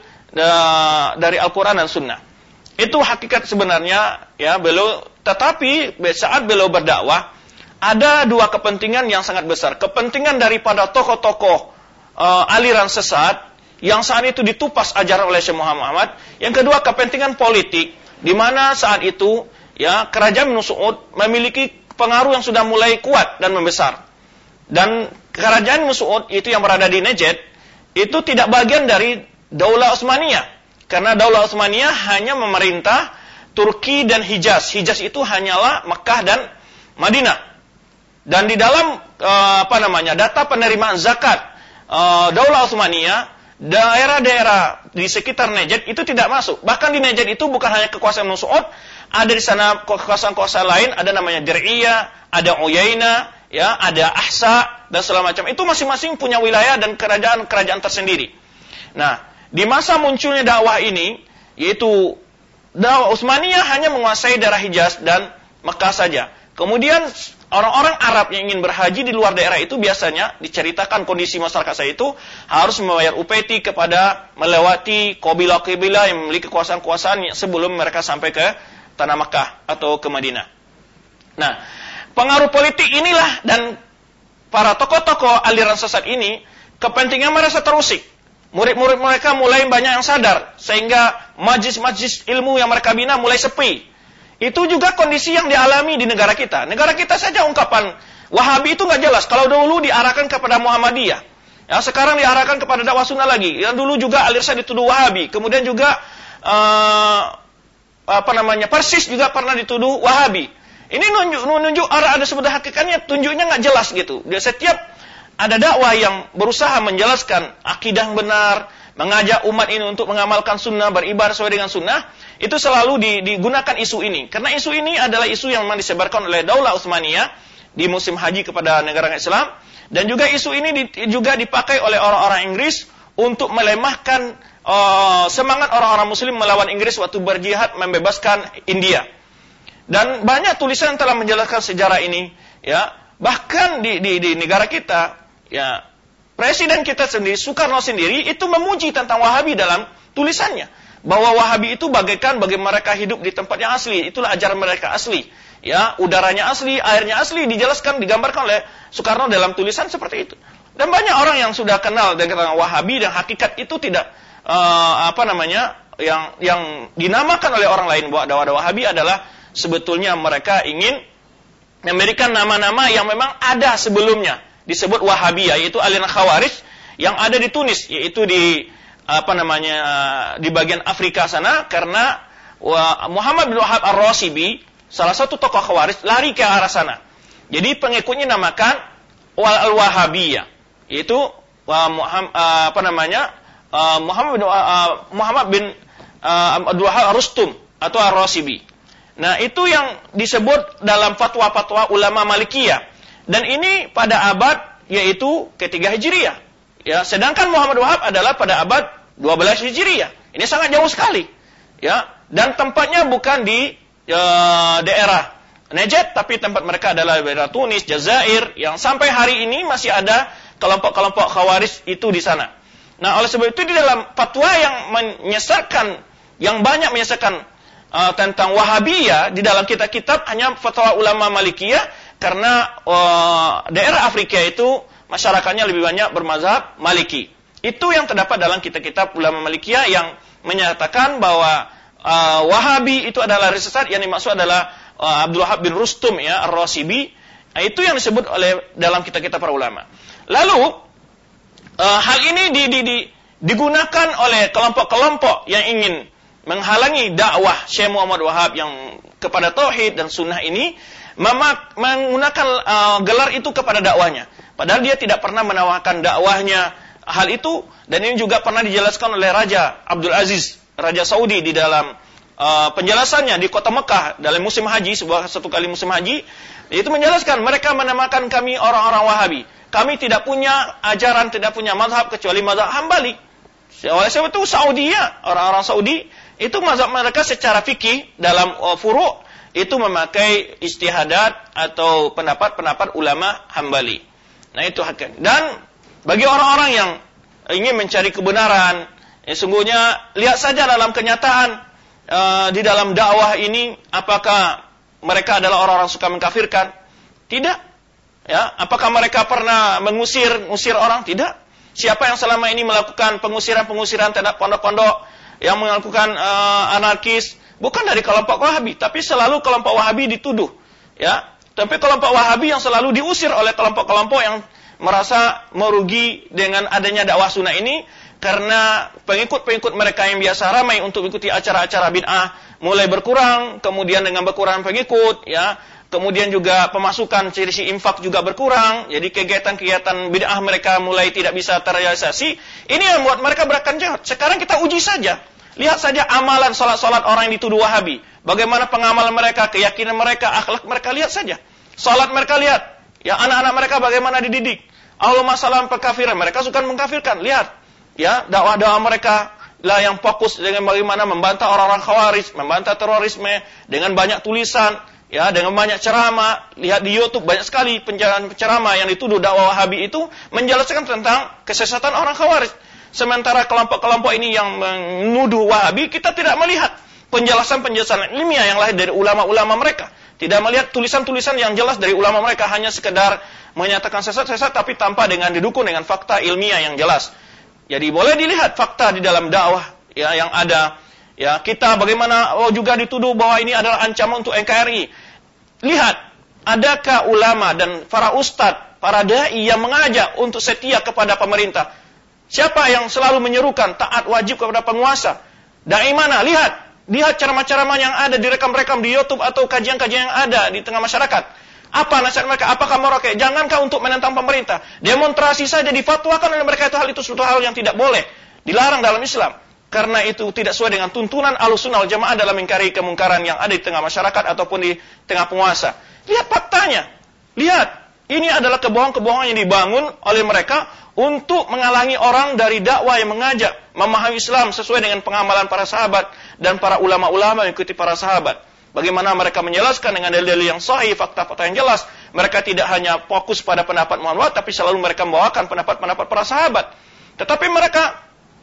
dari Al-Quran dan Sunnah. Itu hakikat sebenarnya, ya, beliau. Tetapi saat beliau berdakwah, ada dua kepentingan yang sangat besar. Kepentingan daripada tokoh-tokoh aliran sesat yang saat itu ditupas ajaran oleh Syekh Muhammad. Yang kedua, kepentingan politik, di mana saat itu, ya, kerajaan Ibnu Saud memiliki pengaruh yang sudah mulai kuat dan membesar. Dan kerajaan Ibnu Saud itu yang berada di Najd itu tidak bagian dari Daulah Utsmaniyah. Karena Daulah Utsmaniyah hanya memerintah Turki dan Hijaz. Hijaz itu hanyalah Mekah dan Madinah. Dan di dalam data penerimaan zakat Daulah Utsmaniyah, daerah-daerah di sekitar Najd itu tidak masuk. Bahkan di Najd itu bukan hanya kekuasaan Banu Saud, ada di sana kekuasaan-kekuasaan lain, ada namanya Dir'iyah, ada Uyainah, ya, ada Ahsa dan segala macam. Itu masing-masing punya wilayah dan kerajaan-kerajaan tersendiri. Nah, di masa munculnya dakwah ini, yaitu dakwah Utsmaniyah hanya menguasai daerah Hijaz dan Mekah saja. Kemudian orang-orang Arab yang ingin berhaji di luar daerah itu biasanya diceritakan kondisi masyarakat saya itu harus membayar upeti kepada melewati kabilah-kabilah yang memiliki kekuasaan-kekuasaan sebelum mereka sampai ke tanah Mekah atau ke Madinah. Nah, pengaruh politik inilah dan para tokoh-tokoh aliran sesat ini kepentingan merasa terusik. Murid-murid mereka mulai banyak yang sadar sehingga majlis-majlis ilmu yang mereka bina mulai sepi. Itu juga kondisi yang dialami di negara kita. Negara kita saja ungkapan Wahabi itu nggak jelas. Kalau dulu diarahkan kepada Muhammadiyah, ya sekarang diarahkan kepada dakwah sunnah lagi. Yang dulu juga Al-Irsyad dituduh Wahabi. Kemudian juga Persis juga pernah dituduh Wahabi. Ini nunjuk ada sebenarnya hakikatnya tunjuknya nggak jelas gitu. Dia setiap ada dakwah yang berusaha menjelaskan akidah yang benar, mengajak umat ini untuk mengamalkan sunnah, beribadah sesuai dengan sunnah, itu selalu digunakan isu ini. Karena isu ini adalah isu yang memang disebarkan oleh Daulah Utsmaniyah di musim haji kepada negara Islam. Dan juga isu ini juga dipakai oleh orang-orang Inggris untuk melemahkan semangat orang-orang Muslim melawan Inggris waktu berjihad membebaskan India. Dan banyak tulisan yang telah menjelaskan sejarah ini. Ya, bahkan di negara kita, ya, Presiden kita sendiri, Soekarno sendiri, itu memuji tentang Wahabi dalam tulisannya. Bahwa Wahabi itu bagaikan bagi mereka hidup di tempat yang asli. Itulah ajaran mereka asli. Ya, udaranya asli, airnya asli, dijelaskan, digambarkan oleh Soekarno dalam tulisan seperti itu. Dan banyak orang yang sudah kenal dengan Wahabi dan hakikat itu tidak, yang dinamakan oleh orang lain bahwa dakwah Wahabi adalah sebetulnya mereka ingin memberikan nama-nama yang memang ada sebelumnya. Disebut Wahabiyah, yaitu aliran Khawarij yang ada di Tunis, yaitu di di bagian Afrika sana, karena Muhammad bin Wahab Ar-Rasibi, salah satu tokoh Khawarij, lari ke arah sana. Jadi pengikutnya namakan Al-Wahabiyah, yaitu Muhammad bin Abdul Wahab Rustum atau Ar-Rasibi. Nah, itu yang disebut dalam fatwa-fatwa ulama Malikiyah. Dan ini pada abad yaitu ketiga Hijriyah. Ya, sedangkan Muhammad Wahab adalah pada abad 12 Hijriyah. Ini sangat jauh sekali. Ya, dan tempatnya bukan di daerah Najd, tapi tempat mereka adalah daerah Tunis, Jazair, yang sampai hari ini masih ada kelompok-kelompok Khawarij itu di sana. Nah, oleh sebab itu di dalam fatwa yang menyesatkan, yang banyak menyesatkan tentang Wahabiyah di dalam kitab-kitab hanya fatwa ulama Malikiyah. Karena daerah Afrika itu masyarakatnya lebih banyak bermazhab Maliki. Itu yang terdapat dalam kitab-kitab ulama Malikiyah yang menyatakan bahwa Wahabi itu adalah sesat, yang dimaksud adalah Abdul Wahab bin Rustum, ya, Ar-Rasibi. Nah, itu yang disebut oleh dalam kitab-kitab para ulama. Lalu hal ini digunakan oleh kelompok-kelompok yang ingin menghalangi dakwah Syekh Muhammad Wahab yang kepada tauhid dan sunnah ini, menggunakan gelar itu kepada dakwahnya. Padahal dia tidak pernah menawarkan dakwahnya hal itu. Dan ini juga pernah dijelaskan oleh Raja Abdul Aziz, Raja Saudi, di dalam penjelasannya di kota Mekah dalam musim haji, satu kali musim haji. Itu menjelaskan mereka menamakan kami orang-orang Wahabi. Kami tidak punya ajaran, tidak punya mazhab kecuali mazhab Hambali. Oleh sebab itu Saudi, ya, orang-orang Saudi itu mazhab mereka secara fikih dalam furu' itu memakai ijtihadat atau pendapat-pendapat ulama Hambali. Nah, itu hakikat. Dan bagi orang-orang yang ingin mencari kebenaran, sungguhnya lihat saja dalam kenyataan di dalam dakwah ini, apakah mereka adalah orang-orang suka mengkafirkan? Tidak. Ya, apakah mereka pernah mengusir orang? Tidak. Siapa yang selama ini melakukan pengusiran-pengusiran terhadap pondok-pondok, yang melakukan anarkis? Bukan dari kelompok Wahabi, tapi selalu kelompok Wahabi dituduh. Ya, tapi kelompok Wahabi yang selalu diusir oleh kelompok-kelompok yang merasa merugi dengan adanya dakwah sunnah ini, karena pengikut-pengikut mereka yang biasa ramai untuk mengikuti acara-acara bid'ah mulai berkurang, kemudian dengan berkurang pengikut, ya, kemudian juga pemasukan sisi infak juga berkurang, jadi kegiatan-kegiatan bid'ah mereka mulai tidak bisa terrealisasi. Ini yang membuat mereka berakan jahat. Sekarang kita uji saja. Lihat saja amalan salat-salat orang yang dituduh Wahabi. Bagaimana pengamalan mereka, keyakinan mereka, akhlak mereka, lihat saja. Salat mereka lihat. Ya, anak-anak mereka bagaimana dididik. Allah masalah pengkafiran, mereka suka mengkafirkan. Lihat. Ya, dakwah-dakwah mereka lah yang fokus dengan bagaimana membantah orang-orang Khawarij, membantah terorisme dengan banyak tulisan, ya, dengan banyak ceramah. Lihat di YouTube banyak sekali penceramah yang dituduh dakwah Wahabi itu menjelaskan tentang kesesatan orang Khawarij. Sementara kelompok-kelompok ini yang menuduh Wahabi, kita tidak melihat penjelasan-penjelasan ilmiah yang lahir dari ulama-ulama mereka. Tidak melihat tulisan-tulisan yang jelas dari ulama mereka, hanya sekedar menyatakan sesat-sesat tapi tanpa dengan didukung dengan fakta ilmiah yang jelas. Jadi boleh dilihat fakta di dalam dakwah ya yang ada. Ya, kita bagaimana juga dituduh bahwa ini adalah ancaman untuk NKRI. Lihat, adakah ulama dan para ustadz, para dai yang mengajak untuk setia kepada pemerintah? Siapa yang selalu menyerukan taat wajib kepada penguasa? Dai mana? Lihat ceramah-ceramah yang ada direkam-rekam di YouTube atau kajian-kajian yang ada di tengah masyarakat. Apa nasihat mereka? Apakah mereka? Jangankah untuk menentang pemerintah? Demonstrasi saja difatwakan oleh mereka itu suatu hal yang tidak boleh, dilarang dalam Islam. Karena itu tidak sesuai dengan tuntunan Ahlussunnah wal Jamaah dalam mengingkari kemungkaran yang ada di tengah masyarakat ataupun di tengah penguasa. Lihat faktanya. Lihat, ini adalah kebohongan-kebohongan yang dibangun oleh mereka untuk menghalangi orang dari dakwah yang mengajak memahami Islam sesuai dengan pengamalan para sahabat dan para ulama-ulama yang mengikuti para sahabat. Bagaimana mereka menjelaskan dengan dalil-dalil yang sahih, fakta-fakta yang jelas. Mereka tidak hanya fokus pada pendapat Muhammad, tapi selalu mereka membawakan pendapat-pendapat para sahabat. Tetapi mereka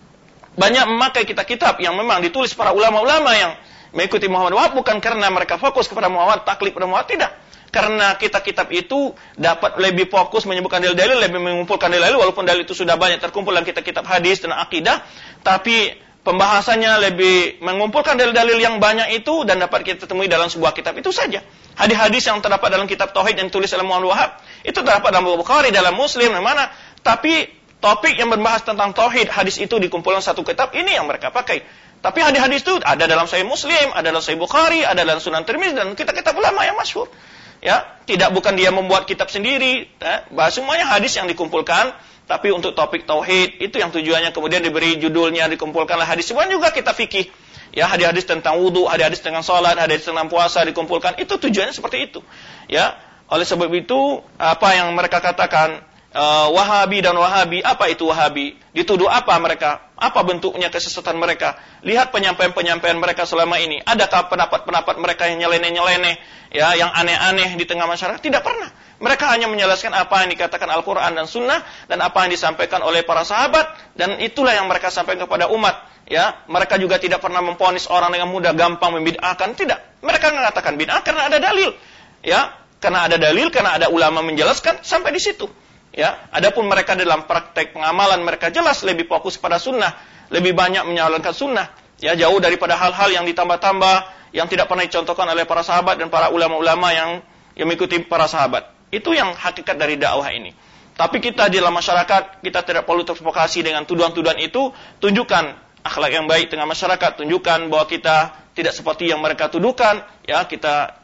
banyak memakai kitab-kitab yang memang ditulis para ulama-ulama yang mengikuti Muhammad Wahab, bukan karena mereka fokus kepada Muhammad, taklid pada Muhammad, tidak. Karena kitab-kitab itu dapat lebih fokus menyebutkan dalil-dalil, lebih mengumpulkan dalil-dalil, walaupun dalil itu sudah banyak terkumpul dalam kitab-kitab hadis dan akidah, tapi pembahasannya lebih mengumpulkan dalil-dalil yang banyak itu dan dapat kita temui dalam sebuah kitab itu saja. Hadis-hadis yang terdapat dalam kitab Tauhid yang ditulis oleh Muhammad Wahab, itu terdapat dalam Bukhari, dalam Muslim, di mana. Tapi topik yang membahas tentang Tauhid, hadis itu dikumpulkan satu kitab, ini yang mereka pakai. Tapi hadis-hadis itu ada dalam Sahih Muslim, ada dalam Sahih Bukhari, ada dalam Sunan Tirmizi dan kitab-kitab ulama yang masyhur. Ya, bukan dia membuat kitab sendiri, bahas semuanya hadis yang dikumpulkan, tapi untuk topik tauhid itu yang tujuannya kemudian diberi judulnya, dikumpulkanlah hadis. Semuanya juga kita fikih. Ya, hadis-hadis tentang wudu, hadis tentang salat, hadis tentang puasa dikumpulkan. Itu tujuannya seperti itu. Ya, oleh sebab itu apa yang mereka katakan Wahabi dan Wahabi, apa itu Wahabi? Dituduh apa mereka? Apa bentuknya kesesatan mereka? Lihat penyampaian-penyampaian mereka selama ini. Adakah pendapat-pendapat mereka yang nyeleneh-nyeleneh, ya, yang aneh-aneh di tengah masyarakat? Tidak pernah. Mereka hanya menjelaskan apa yang dikatakan Al-Quran dan Sunnah dan apa yang disampaikan oleh para sahabat, dan itulah yang mereka sampaikan kepada umat. Ya, mereka juga tidak pernah memvonis orang dengan mudah gampang membid'ahkan. Tidak. Mereka mengatakan bid'ah karena ada dalil. Ya, karena ada dalil, karena ada ulama menjelaskan sampai di situ. Ya, adapun mereka dalam praktek pengamalan mereka jelas lebih fokus pada sunnah, lebih banyak menjalankan sunnah, ya, jauh daripada hal-hal yang ditambah-tambah yang tidak pernah dicontohkan oleh para sahabat dan para ulama-ulama yang mengikuti para sahabat. Itu yang hakikat dari dakwah ini. Tapi kita di dalam masyarakat, kita tidak perlu terprovokasi dengan tuduhan-tuduhan itu. Tunjukkan akhlak yang baik dengan masyarakat, tunjukkan bahwa kita tidak seperti yang mereka tuduhkan, ya, kita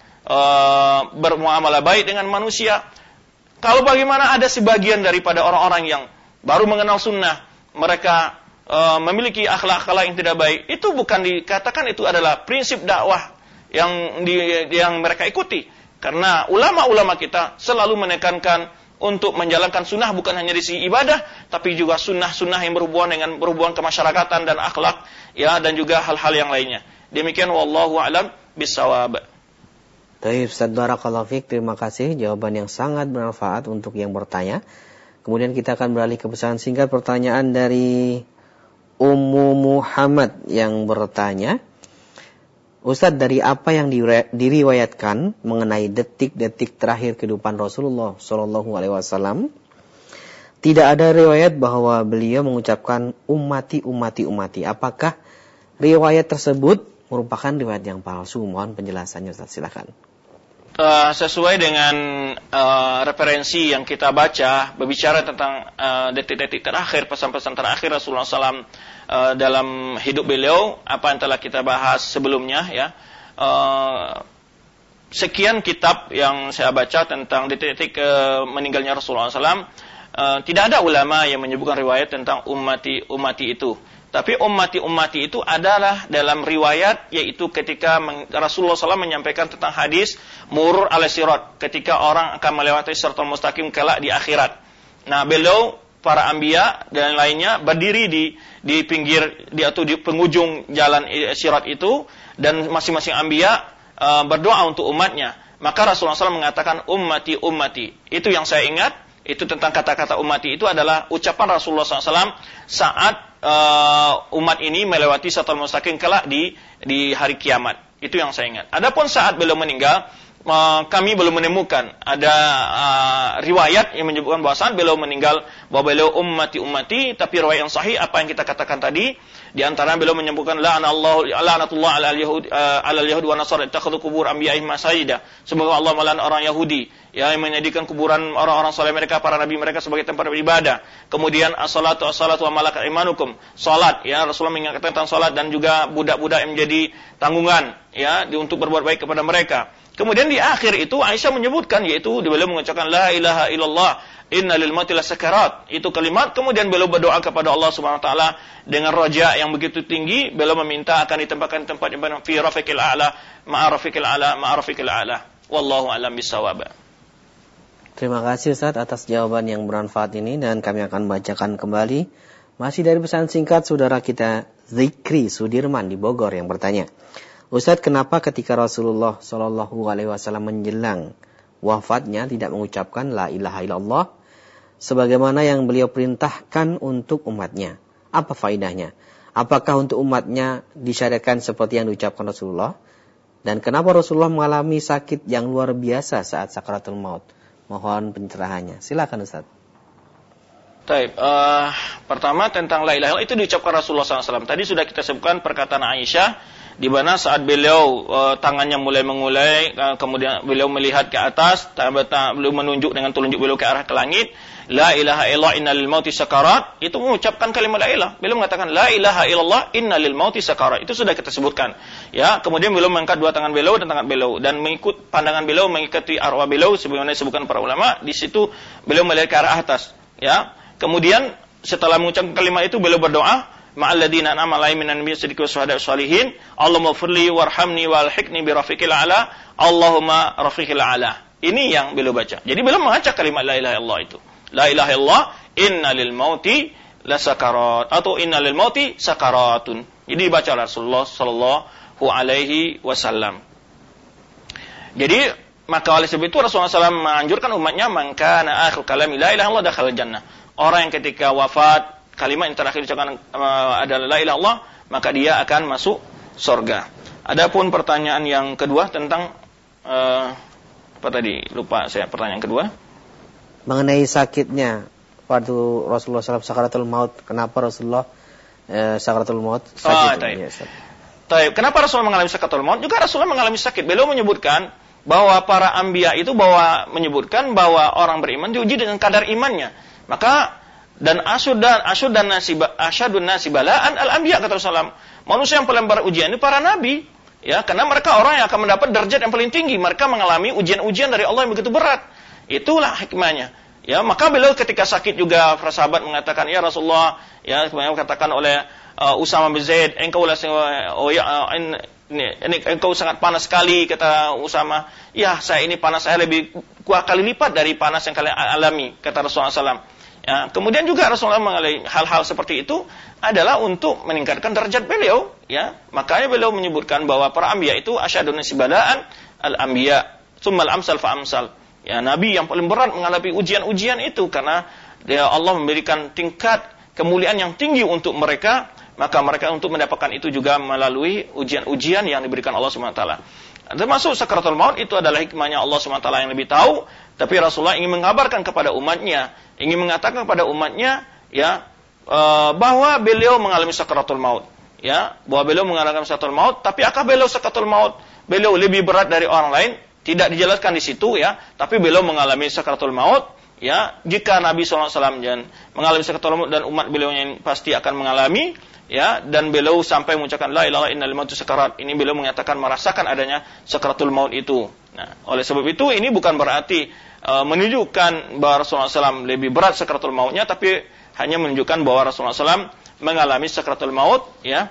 bermuamalah baik dengan manusia. Kalau bagaimana ada sebagian daripada orang-orang yang baru mengenal sunnah, mereka memiliki akhlak-akhlak yang tidak baik, itu bukan dikatakan itu adalah prinsip dakwah yang mereka ikuti. Karena ulama-ulama kita selalu menekankan untuk menjalankan sunnah bukan hanya di sisi ibadah, tapi juga sunnah-sunnah yang berhubungan kemasyarakatan dan akhlak, ya, dan juga hal-hal yang lainnya. Demikian wallahu a'lam bissawab. Baik, Ustaz Barakallahu Fik, terima kasih jawaban yang sangat bermanfaat untuk yang bertanya. Kemudian kita akan beralih ke pesan singkat pertanyaan dari Ummu Muhammad yang bertanya, Ustaz, dari apa yang diriwayatkan mengenai detik-detik terakhir kehidupan Rasulullah Shallallahu Alaihi Wasallam, tidak ada riwayat bahwa beliau mengucapkan ummati. Apakah riwayat tersebut merupakan riwayat yang palsu? Mohon penjelasannya, Ustaz, silakan. Sesuai dengan referensi yang kita baca berbicara tentang detik-detik terakhir, pesan-pesan terakhir Rasulullah SAW dalam hidup beliau, apa yang telah kita bahas sebelumnya, ya, sekian kitab yang saya baca tentang detik-detik meninggalnya Rasulullah SAW, tidak ada ulama yang menyebutkan riwayat tentang ummati itu. Tapi ummati itu adalah dalam riwayat, yaitu ketika Rasulullah SAW menyampaikan tentang hadis murur ala sirat, ketika orang akan melewati siratal mustaqim kelak di akhirat. Nah, beliau, para anbiya dan lainnya berdiri di pinggir atau di penghujung jalan sirat itu, dan masing-masing anbiya berdoa untuk umatnya. Maka Rasulullah SAW mengatakan ummati. Itu yang saya ingat. Itu tentang kata-kata ummati itu adalah ucapan Rasulullah SAW saat umat ini melewati siratal mustaqim kelak di hari kiamat. Itu yang saya ingat. Adapun saat beliau meninggal, kami belum menemukan ada riwayat yang menyebutkan bahwa saat beliau meninggal bahwa beliau ummati, tapi riwayat yang sahih apa yang kita katakan tadi, di antara beliau menyebutkan la'natullah ala al-yahud wa nasara ittakhadhu qubur anbiya'ihim masajida. Semoga Allah melaknat orang Yahudi yang menjadikan kuburan orang-orang saleh mereka, para nabi mereka sebagai tempat beribadah. Kemudian as-salatu wa malakat imanukum. Salat, ya, Rasulullah mengingatkan tentang salat dan juga budak-budak yang menjadi tanggungan, ya, untuk berbuat baik kepada mereka. Kemudian di akhir itu Aisyah menyebutkan, yaitu beliau mengucapkan la ilaha illallah inna lil mauti lasakarat. Itu kalimat. Kemudian beliau berdoa kepada Allah Subhanahu wa taala dengan raja yang begitu tinggi. Beliau meminta akan ditempatkan tempat yang fi rafiqil a'la ma'a rafiqil a'la. Wallahu a'lam bissawab. Terima kasih Ustaz atas jawaban yang bermanfaat ini, dan kami akan bacakan kembali masih dari pesan singkat saudara kita Zikri Sudirman di Bogor yang bertanya, Ustaz, kenapa ketika Rasulullah SAW menjelang wafatnya tidak mengucapkan la ilaha illallah sebagaimana yang beliau perintahkan untuk umatnya? Apa faedahnya? Apakah untuk umatnya disyariatkan seperti yang diucapkan Rasulullah? Dan kenapa Rasulullah mengalami sakit yang luar biasa saat sakaratul maut? Mohon pencerahannya. Silakan Ustaz. Baik, pertama tentang la ilaha illallah itu diucapkan Rasulullah SAW. Tadi sudah kita sebutkan perkataan Aisyah, di mana saat beliau tangannya mulai mengulai, kemudian beliau melihat ke atas, beliau menunjuk dengan telunjuk beliau ke arah ke langit, la ilaha illallah inna lil mauti sakarat, itu mengucapkan kalimat la ilaha. Beliau mengatakan la ilaha illallah inna lil mauti sakarat. Itu sudah kita sebutkan. Ya, kemudian beliau mengangkat dua tangan beliau dan tangan beliau dan mengikut pandangan beliau, mengikuti arwah beliau sebagaimana disebutkan para ulama. Di situ beliau melihat ke arah atas, ya. Kemudian setelah mengucapkan kalimat itu beliau berdoa, ma'alladina an'ama 'alaihim minan nabiyyin siddiqin wasyuhada'i wassalihin, Allahumma firli warhamni walhiqni birafiqil a'la, Allahumma rafiqil a'la. Ini yang beliau baca. Jadi beliau membaca kalimat la ilaha illallah itu. La ilaha illallah inna lil mauti lasakarat atau inna lil mauti sakaratun. Jadi dibaca Rasulullah sallallahu alaihi wasallam. Jadi maka oleh sebab itu Rasulullah SAW menganjurkan umatnya, man kana akhir kalami la ilaha illallah dakhala jannah. Orang yang ketika wafat kalimat yang terakhir diucapkan adalah la ilaha illallah, maka dia akan masuk surga. Adapun pertanyaan yang kedua tentang apa tadi? Lupa saya pertanyaan kedua. Mengenai sakitnya waktu Rasulullah SAW sakaratul maut, kenapa Rasulullah sakaratul maut sakit? Kenapa Rasulullah mengalami sakaratul maut? Juga Rasulullah mengalami sakit. Beliau menyebutkan bahwa para anbiya itu menyebutkan bahwa orang beriman diuji dengan kadar imannya. Maka dan asyadun nasi balaan al-anbiya, kata Rasulullah. Manusia yang paling berujian itu para nabi, ya, karena mereka orang yang akan mendapat derajat yang paling tinggi. Mereka mengalami ujian-ujian dari Allah yang begitu berat. Itulah hikmahnya. Ya, maka beliau ketika sakit juga para sahabat mengatakan, ya Rasulullah, ya, kemudian katakan oleh Usama bin Zaid, engkau sangat panas sekali, kata Usama. Ya, saya ini panas saya lebih kuat kali lipat dari panas yang kalian alami, kata Rasulullah SAW. Ya, kemudian juga Rasulullah mengalami hal-hal seperti itu adalah untuk meningkatkan derajat beliau. Ya, makanya beliau menyebutkan bahwa para anbiya itu asyadun nasi balaan al-anbiya, tsummal amsal fa amsal. Ya, nabi yang paling berat menghadapi ujian-ujian itu karena Allah memberikan tingkat kemuliaan yang tinggi untuk mereka, maka mereka untuk mendapatkan itu juga melalui ujian-ujian yang diberikan Allah Subhanahu wa taala. Termasuk sakaratul maut itu adalah hikmahnya Allah Subhanahu wa taala yang lebih tahu, tapi Rasulullah ingin mengabarkan kepada umatnya, ingin mengatakan kepada umatnya, ya, bahwa beliau mengalami sakaratul maut, ya, bahwa beliau mengalami sakaratul maut, tapi apakah beliau sakaratul maut beliau lebih berat dari orang lain? Tidak dijelaskan di situ, ya, tapi beliau mengalami sakaratul maut, ya. Jika Nabi SAW mengalami sakaratul maut dan umat beliau yang pasti akan mengalami, ya, dan beliau sampai mengucapkan la ilaha innal mautu sakarat. Ini beliau mengatakan merasakan adanya sakaratul maut itu. Nah, oleh sebab itu ini bukan berarti menunjukkan bahwa Rasulullah SAW lebih berat sakaratul mautnya, tapi hanya menunjukkan bahwa Rasulullah SAW mengalami sakaratul maut, ya.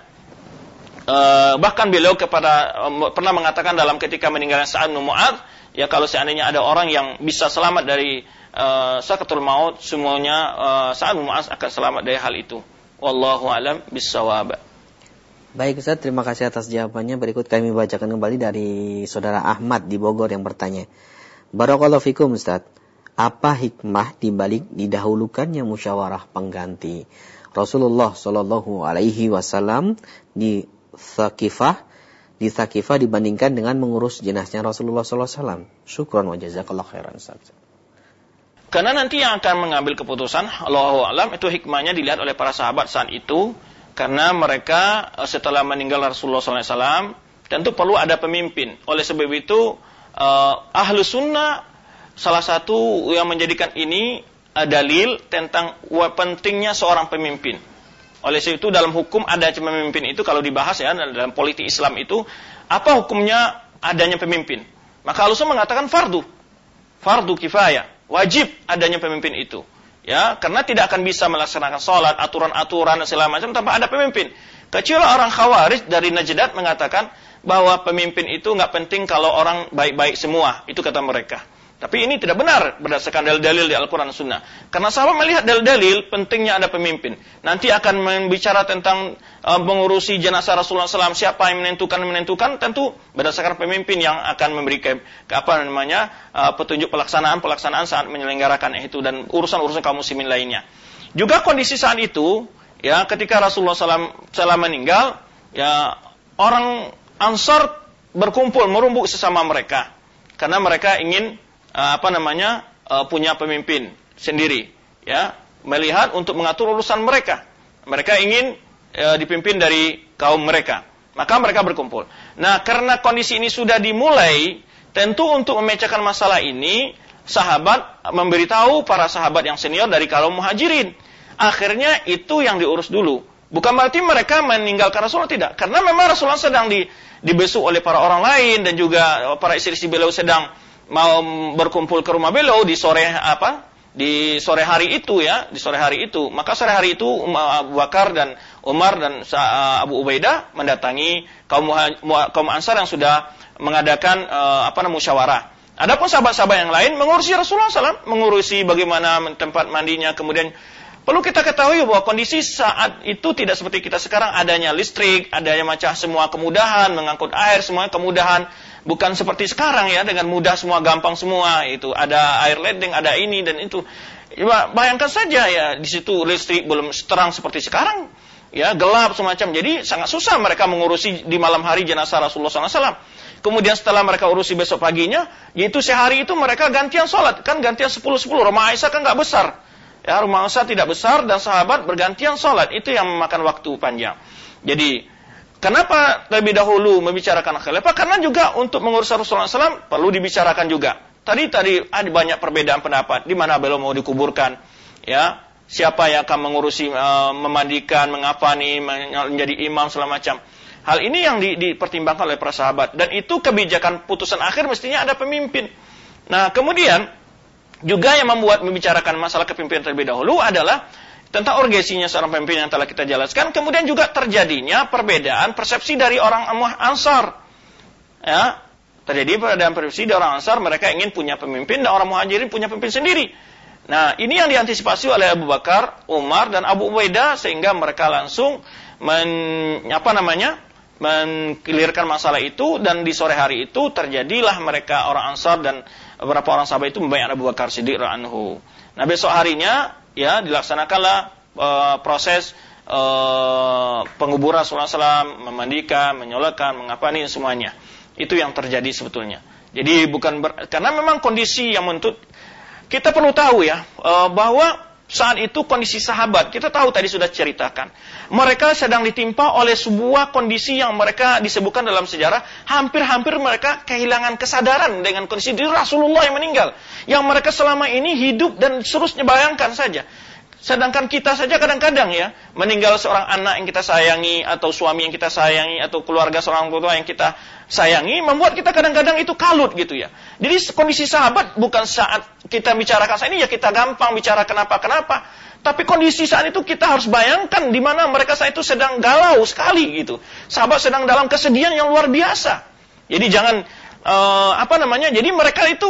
Bahkan beliau pernah mengatakan dalam ketika meninggalnya Sa'ad bin Mu'adz, ya kalau seandainya ada orang yang bisa selamat dari sakaratul maut, semuanya Sa'ad bin Mu'adz akan selamat dari hal itu. Wallahu a'lam bissawab. Baik Ustaz, terima kasih atas jawabannya. Berikut kami bacakan kembali dari saudara Ahmad di Bogor yang bertanya. Barakallahu fikum Ustaz. Apa hikmah dibalik didahulukannya musyawarah pengganti? Rasulullah Shallallahu Alaihi Wasallam di Tsaqifah dibandingkan dengan mengurus jenazahnya Rasulullah Sallallahu Alaihi Wasallam. Syukran wa jazakallahu khairan Ustaz. Karena nanti yang akan mengambil keputusan, Allahu a'lam, itu hikmahnya dilihat oleh para sahabat saat itu. Karena mereka setelah meninggal Rasulullah SAW, tentu perlu ada pemimpin. Oleh sebab itu, ahlu sunnah salah satu yang menjadikan ini dalil tentang pentingnya seorang pemimpin. Oleh sebab itu dalam hukum ada pemimpin itu, kalau dibahas ya dalam politik Islam itu, apa hukumnya adanya pemimpin? Maka ahlu sunnah mengatakan fardu kifayah, wajib adanya pemimpin itu. Ya, karena tidak akan bisa melaksanakan sholat, aturan-aturan dan segala macam tanpa ada pemimpin. Kecuali orang Khawarij dari Najdat mengatakan bahwa pemimpin itu nggak penting kalau orang baik-baik semua, itu kata mereka. Tapi ini tidak benar berdasarkan dalil-dalil di Al-Quran dan Sunnah. Karena sahabat melihat dalil-dalil pentingnya ada pemimpin. Nanti akan membicara tentang mengurusi jenazah Rasulullah SAW, siapa yang menentukan, tentu berdasarkan pemimpin yang akan memberikan petunjuk pelaksanaan saat menyelenggarakan itu dan urusan-urusan kaum muslimin lainnya. Juga kondisi saat itu, ya ketika Rasulullah SAW meninggal, ya orang Ansar berkumpul merumbuk sesama mereka karena mereka ingin punya pemimpin sendiri, ya, melihat untuk mengatur urusan mereka. Mereka ingin dipimpin dari kaum mereka. Maka mereka berkumpul. Nah, karena kondisi ini sudah dimulai, tentu untuk memecahkan masalah ini, sahabat memberitahu para sahabat yang senior dari kaum muhajirin. Akhirnya itu yang diurus dulu. Bukan berarti mereka meninggalkan Rasulullah, tidak. Karena memang Rasulullah sedang dibesuk oleh para orang lain, dan juga para istri-istri beliau sedang mau berkumpul ke rumah beliau di sore hari itu, ya, di sore hari itu. Maka sore hari itu Abu Bakar dan Umar dan Abu Ubaidah mendatangi kaum Ansar yang sudah mengadakan musyawarah. Adapun sahabat-sahabat yang lain mengurusi Rasulullah SAW, mengurusi bagaimana tempat mandinya. Kemudian perlu kita ketahui bahwa kondisi saat itu tidak seperti kita sekarang, adanya listrik, adanya macam semua kemudahan, mengangkut air semua kemudahan. Bukan seperti sekarang, ya, dengan mudah semua, gampang semua. Itu ada air ledeng, ada ini dan itu. Ya, bayangkan saja, ya, di situ listrik belum terang seperti sekarang, ya, gelap semacam. Jadi sangat susah mereka mengurusi di malam hari jenazah Rasulullah SAW. Kemudian setelah mereka urusi besok paginya, yaitu sehari itu mereka gantian sholat. Kan gantian 10-10, rumah Aisyah kan nggak besar. Ya, rumah Aisyah tidak besar dan sahabat bergantian sholat. Itu yang memakan waktu panjang. Jadi, kenapa lebih dahulu membicarakan khilafah? Karena juga untuk mengurus Rasulullah SAW perlu dibicarakan juga. Tadi ada banyak perbedaan pendapat. Di mana beliau mau dikuburkan? Ya, siapa yang akan mengurusi, memandikan, mengafani, menjadi imam segala macam. Hal ini yang dipertimbangkan oleh para sahabat. Dan itu kebijakan putusan akhir mestinya ada pemimpin. Nah, kemudian juga yang membuat membicarakan masalah kepemimpinan terlebih dahulu adalah tentang urgensinya seorang pemimpin yang telah kita jelaskan. Kemudian juga terjadinya perbedaan persepsi dari orang Ansar. Ya, terjadi perbedaan persepsi dari orang Ansar, mereka ingin punya pemimpin dan orang Muhajirin punya pemimpin sendiri. Nah, ini yang diantisipasi oleh Abu Bakar, Umar dan Abu Ubaidah sehingga mereka langsung mengkelirkan masalah itu, dan di sore hari itu terjadilah mereka orang Ansar dan beberapa orang sahabat itu membayar Abu Bakar Siddiq radhiyallahu anhu. Nah, besok harinya, ya, dilaksanakanlah proses penguburan Rasulullah SAW, memandikan, menyolatkan, mengapani semuanya. Itu yang terjadi sebetulnya. Jadi karena memang kondisi yang menuntut, kita perlu tahu, ya, bahwa saat itu kondisi sahabat, kita tahu tadi sudah ceritakan, mereka sedang ditimpa oleh sebuah kondisi yang mereka disebutkan dalam sejarah, hampir-hampir mereka kehilangan kesadaran dengan kondisi diri Rasulullah yang meninggal, yang mereka selama ini hidup dan seterusnya. Bayangkan saja, Sedangkan kita saja kadang-kadang ya, meninggal seorang anak yang kita sayangi, atau suami yang kita sayangi, atau keluarga seorang tua yang kita sayangi, membuat kita kadang-kadang itu kalut gitu ya. Jadi kondisi sahabat bukan saat kita bicarakan saat ini ya kita gampang bicara kenapa-kenapa. Tapi kondisi saat itu kita harus bayangkan di mana mereka saat itu sedang galau sekali gitu. Sahabat sedang dalam kesedihan yang luar biasa. Jadi jangan jadi mereka itu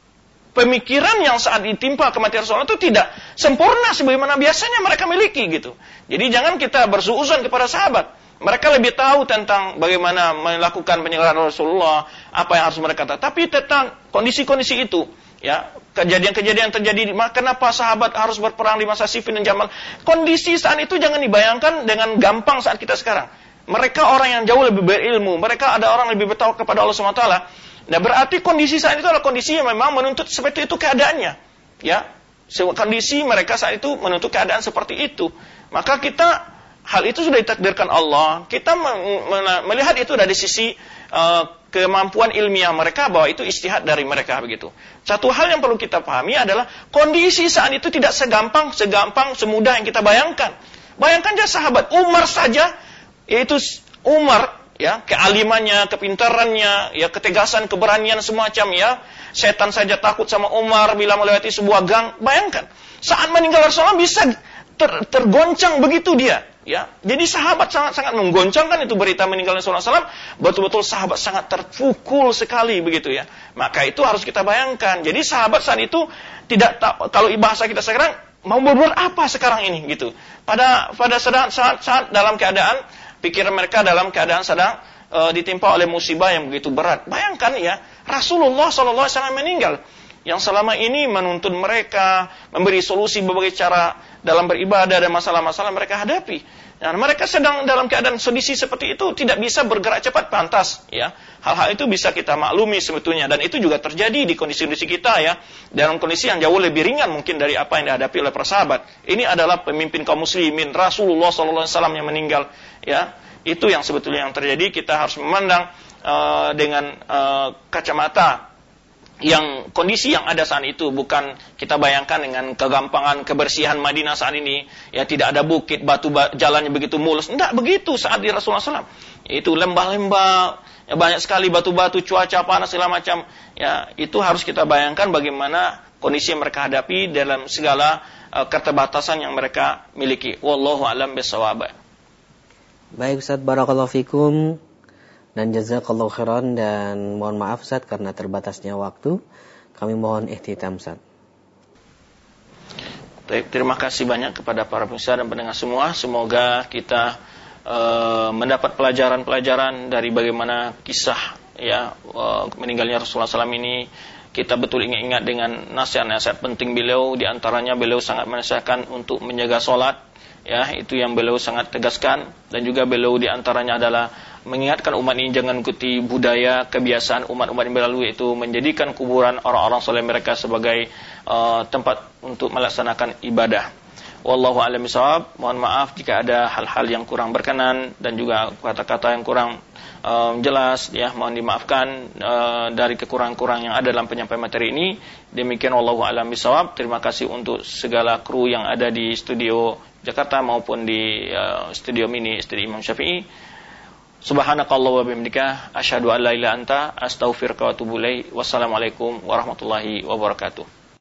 pemikiran yang saat ditimpa kematian Rasulullah itu tidak sempurna sebagaimana biasanya mereka miliki gitu. Jadi jangan kita bersuuzon kepada sahabat. Mereka lebih tahu tentang bagaimana melakukan penyegaran Rasulullah, apa yang harus mereka tahu. Tapi tentang kondisi-kondisi itu, ya, kejadian-kejadian terjadi, kenapa sahabat harus berperang di masa Siffin dan Jamal? Kondisi saat itu jangan dibayangkan dengan gampang saat kita sekarang. Mereka orang yang jauh lebih berilmu, mereka ada orang lebih bertawakal kepada Allah SWT. Nah, berarti kondisi saat itu adalah kondisi yang memang menuntut seperti itu keadaannya. Ya, kondisi mereka saat itu menuntut keadaan seperti itu. Maka kita, hal itu sudah ditakdirkan Allah. Kita melihat itu dari sisi kemampuan ilmiah mereka, bahwa itu ijtihad dari mereka begitu. Satu hal yang perlu kita pahami adalah kondisi saat itu tidak segampang, semudah yang kita bayangkan. Bayangkan aja sahabat Umar saja, yaitu Umar, ya, kealimannya, kepintarannya, ya, ketegasan, keberanian semacam, ya. Setan saja takut sama Umar bila melewati sebuah gang. Bayangkan, saat meninggal Rasulullah bisa tergoncang begitu dia, ya. Jadi sahabat sangat menggoncangkan itu berita meninggalnya Rasulullah SAW. Betul-betul sahabat sangat terpukul sekali begitu, ya. Maka itu harus kita bayangkan. Jadi sahabat saat itu tidak tahu, kalau bahasa kita sekarang, mau berbuat apa sekarang ini gitu. Pada saat dalam keadaan pikiran mereka dalam keadaan sedang ditimpa oleh musibah yang begitu berat. Bayangkan ya, Rasulullah SAW meninggal, yang selama ini menuntun mereka, memberi solusi berbagai cara dalam beribadah dan masalah-masalah mereka hadapi. Dan mereka sedang dalam keadaan kondisi seperti itu, tidak bisa bergerak cepat, pantas. Ya, hal-hal itu bisa kita maklumi sebetulnya, dan itu juga terjadi di kondisi-kondisi kita ya, dalam kondisi yang jauh lebih ringan mungkin dari apa yang dihadapi oleh para sahabat. Ini adalah pemimpin kaum muslimin, Rasulullah SAW yang meninggal. Ya, itu yang sebetulnya yang terjadi. Kita harus memandang dengan kacamata yang kondisi yang ada saat itu, bukan kita bayangkan dengan kegampangan kebersihan Madinah saat ini, ya, tidak ada bukit, batu jalannya begitu mulus. Tidak begitu saat di Rasulullah SAW. Itu lembah-lembah, ya, banyak sekali batu-batu, cuaca panas segala macam. Ya, itu harus kita bayangkan bagaimana kondisi yang mereka hadapi dalam segala keterbatasan yang mereka miliki. Wallahu a'lam bishawab. Baik Ustaz, barakallahu fikum dan jazakallahu khairan, dan mohon maaf Ustaz karena terbatasnya waktu. Kami mohon ihtitam Ustaz. Baik, terima kasih banyak kepada para pemirsa dan pendengar semua. Semoga kita mendapat pelajaran-pelajaran dari bagaimana kisah, ya, meninggalnya Rasulullah SAW ini. Kita betul ingat dengan nasihat-nasihat penting beliau. Di antaranya beliau sangat menasihatkan untuk menjaga sholat. Ya, itu yang beliau sangat tegaskan. Dan juga beliau di antaranya adalah mengingatkan umat ini jangan ikuti budaya, kebiasaan umat-umat yang berlalu, yaitu menjadikan kuburan orang-orang soleh mereka sebagai tempat untuk melaksanakan ibadah. Wallahu a'lam bishawab. Mohon maaf jika ada hal-hal yang kurang berkenan dan juga kata-kata yang kurang jelas, ya, mohon dimaafkan dari kekurangan-kekurangan yang ada dalam penyampaian materi ini. Demikian wallahu a'lam bishawab. Terima kasih untuk segala kru yang ada di studio Jakarta maupun di studio mini Studio Imam Syafi'i. Subhanakallah wa bihamdika asyhadu an la ilaha illa anta astaghfiruka wa atubu ilaik. Wassalamualaikum warahmatullahi wabarakatuh.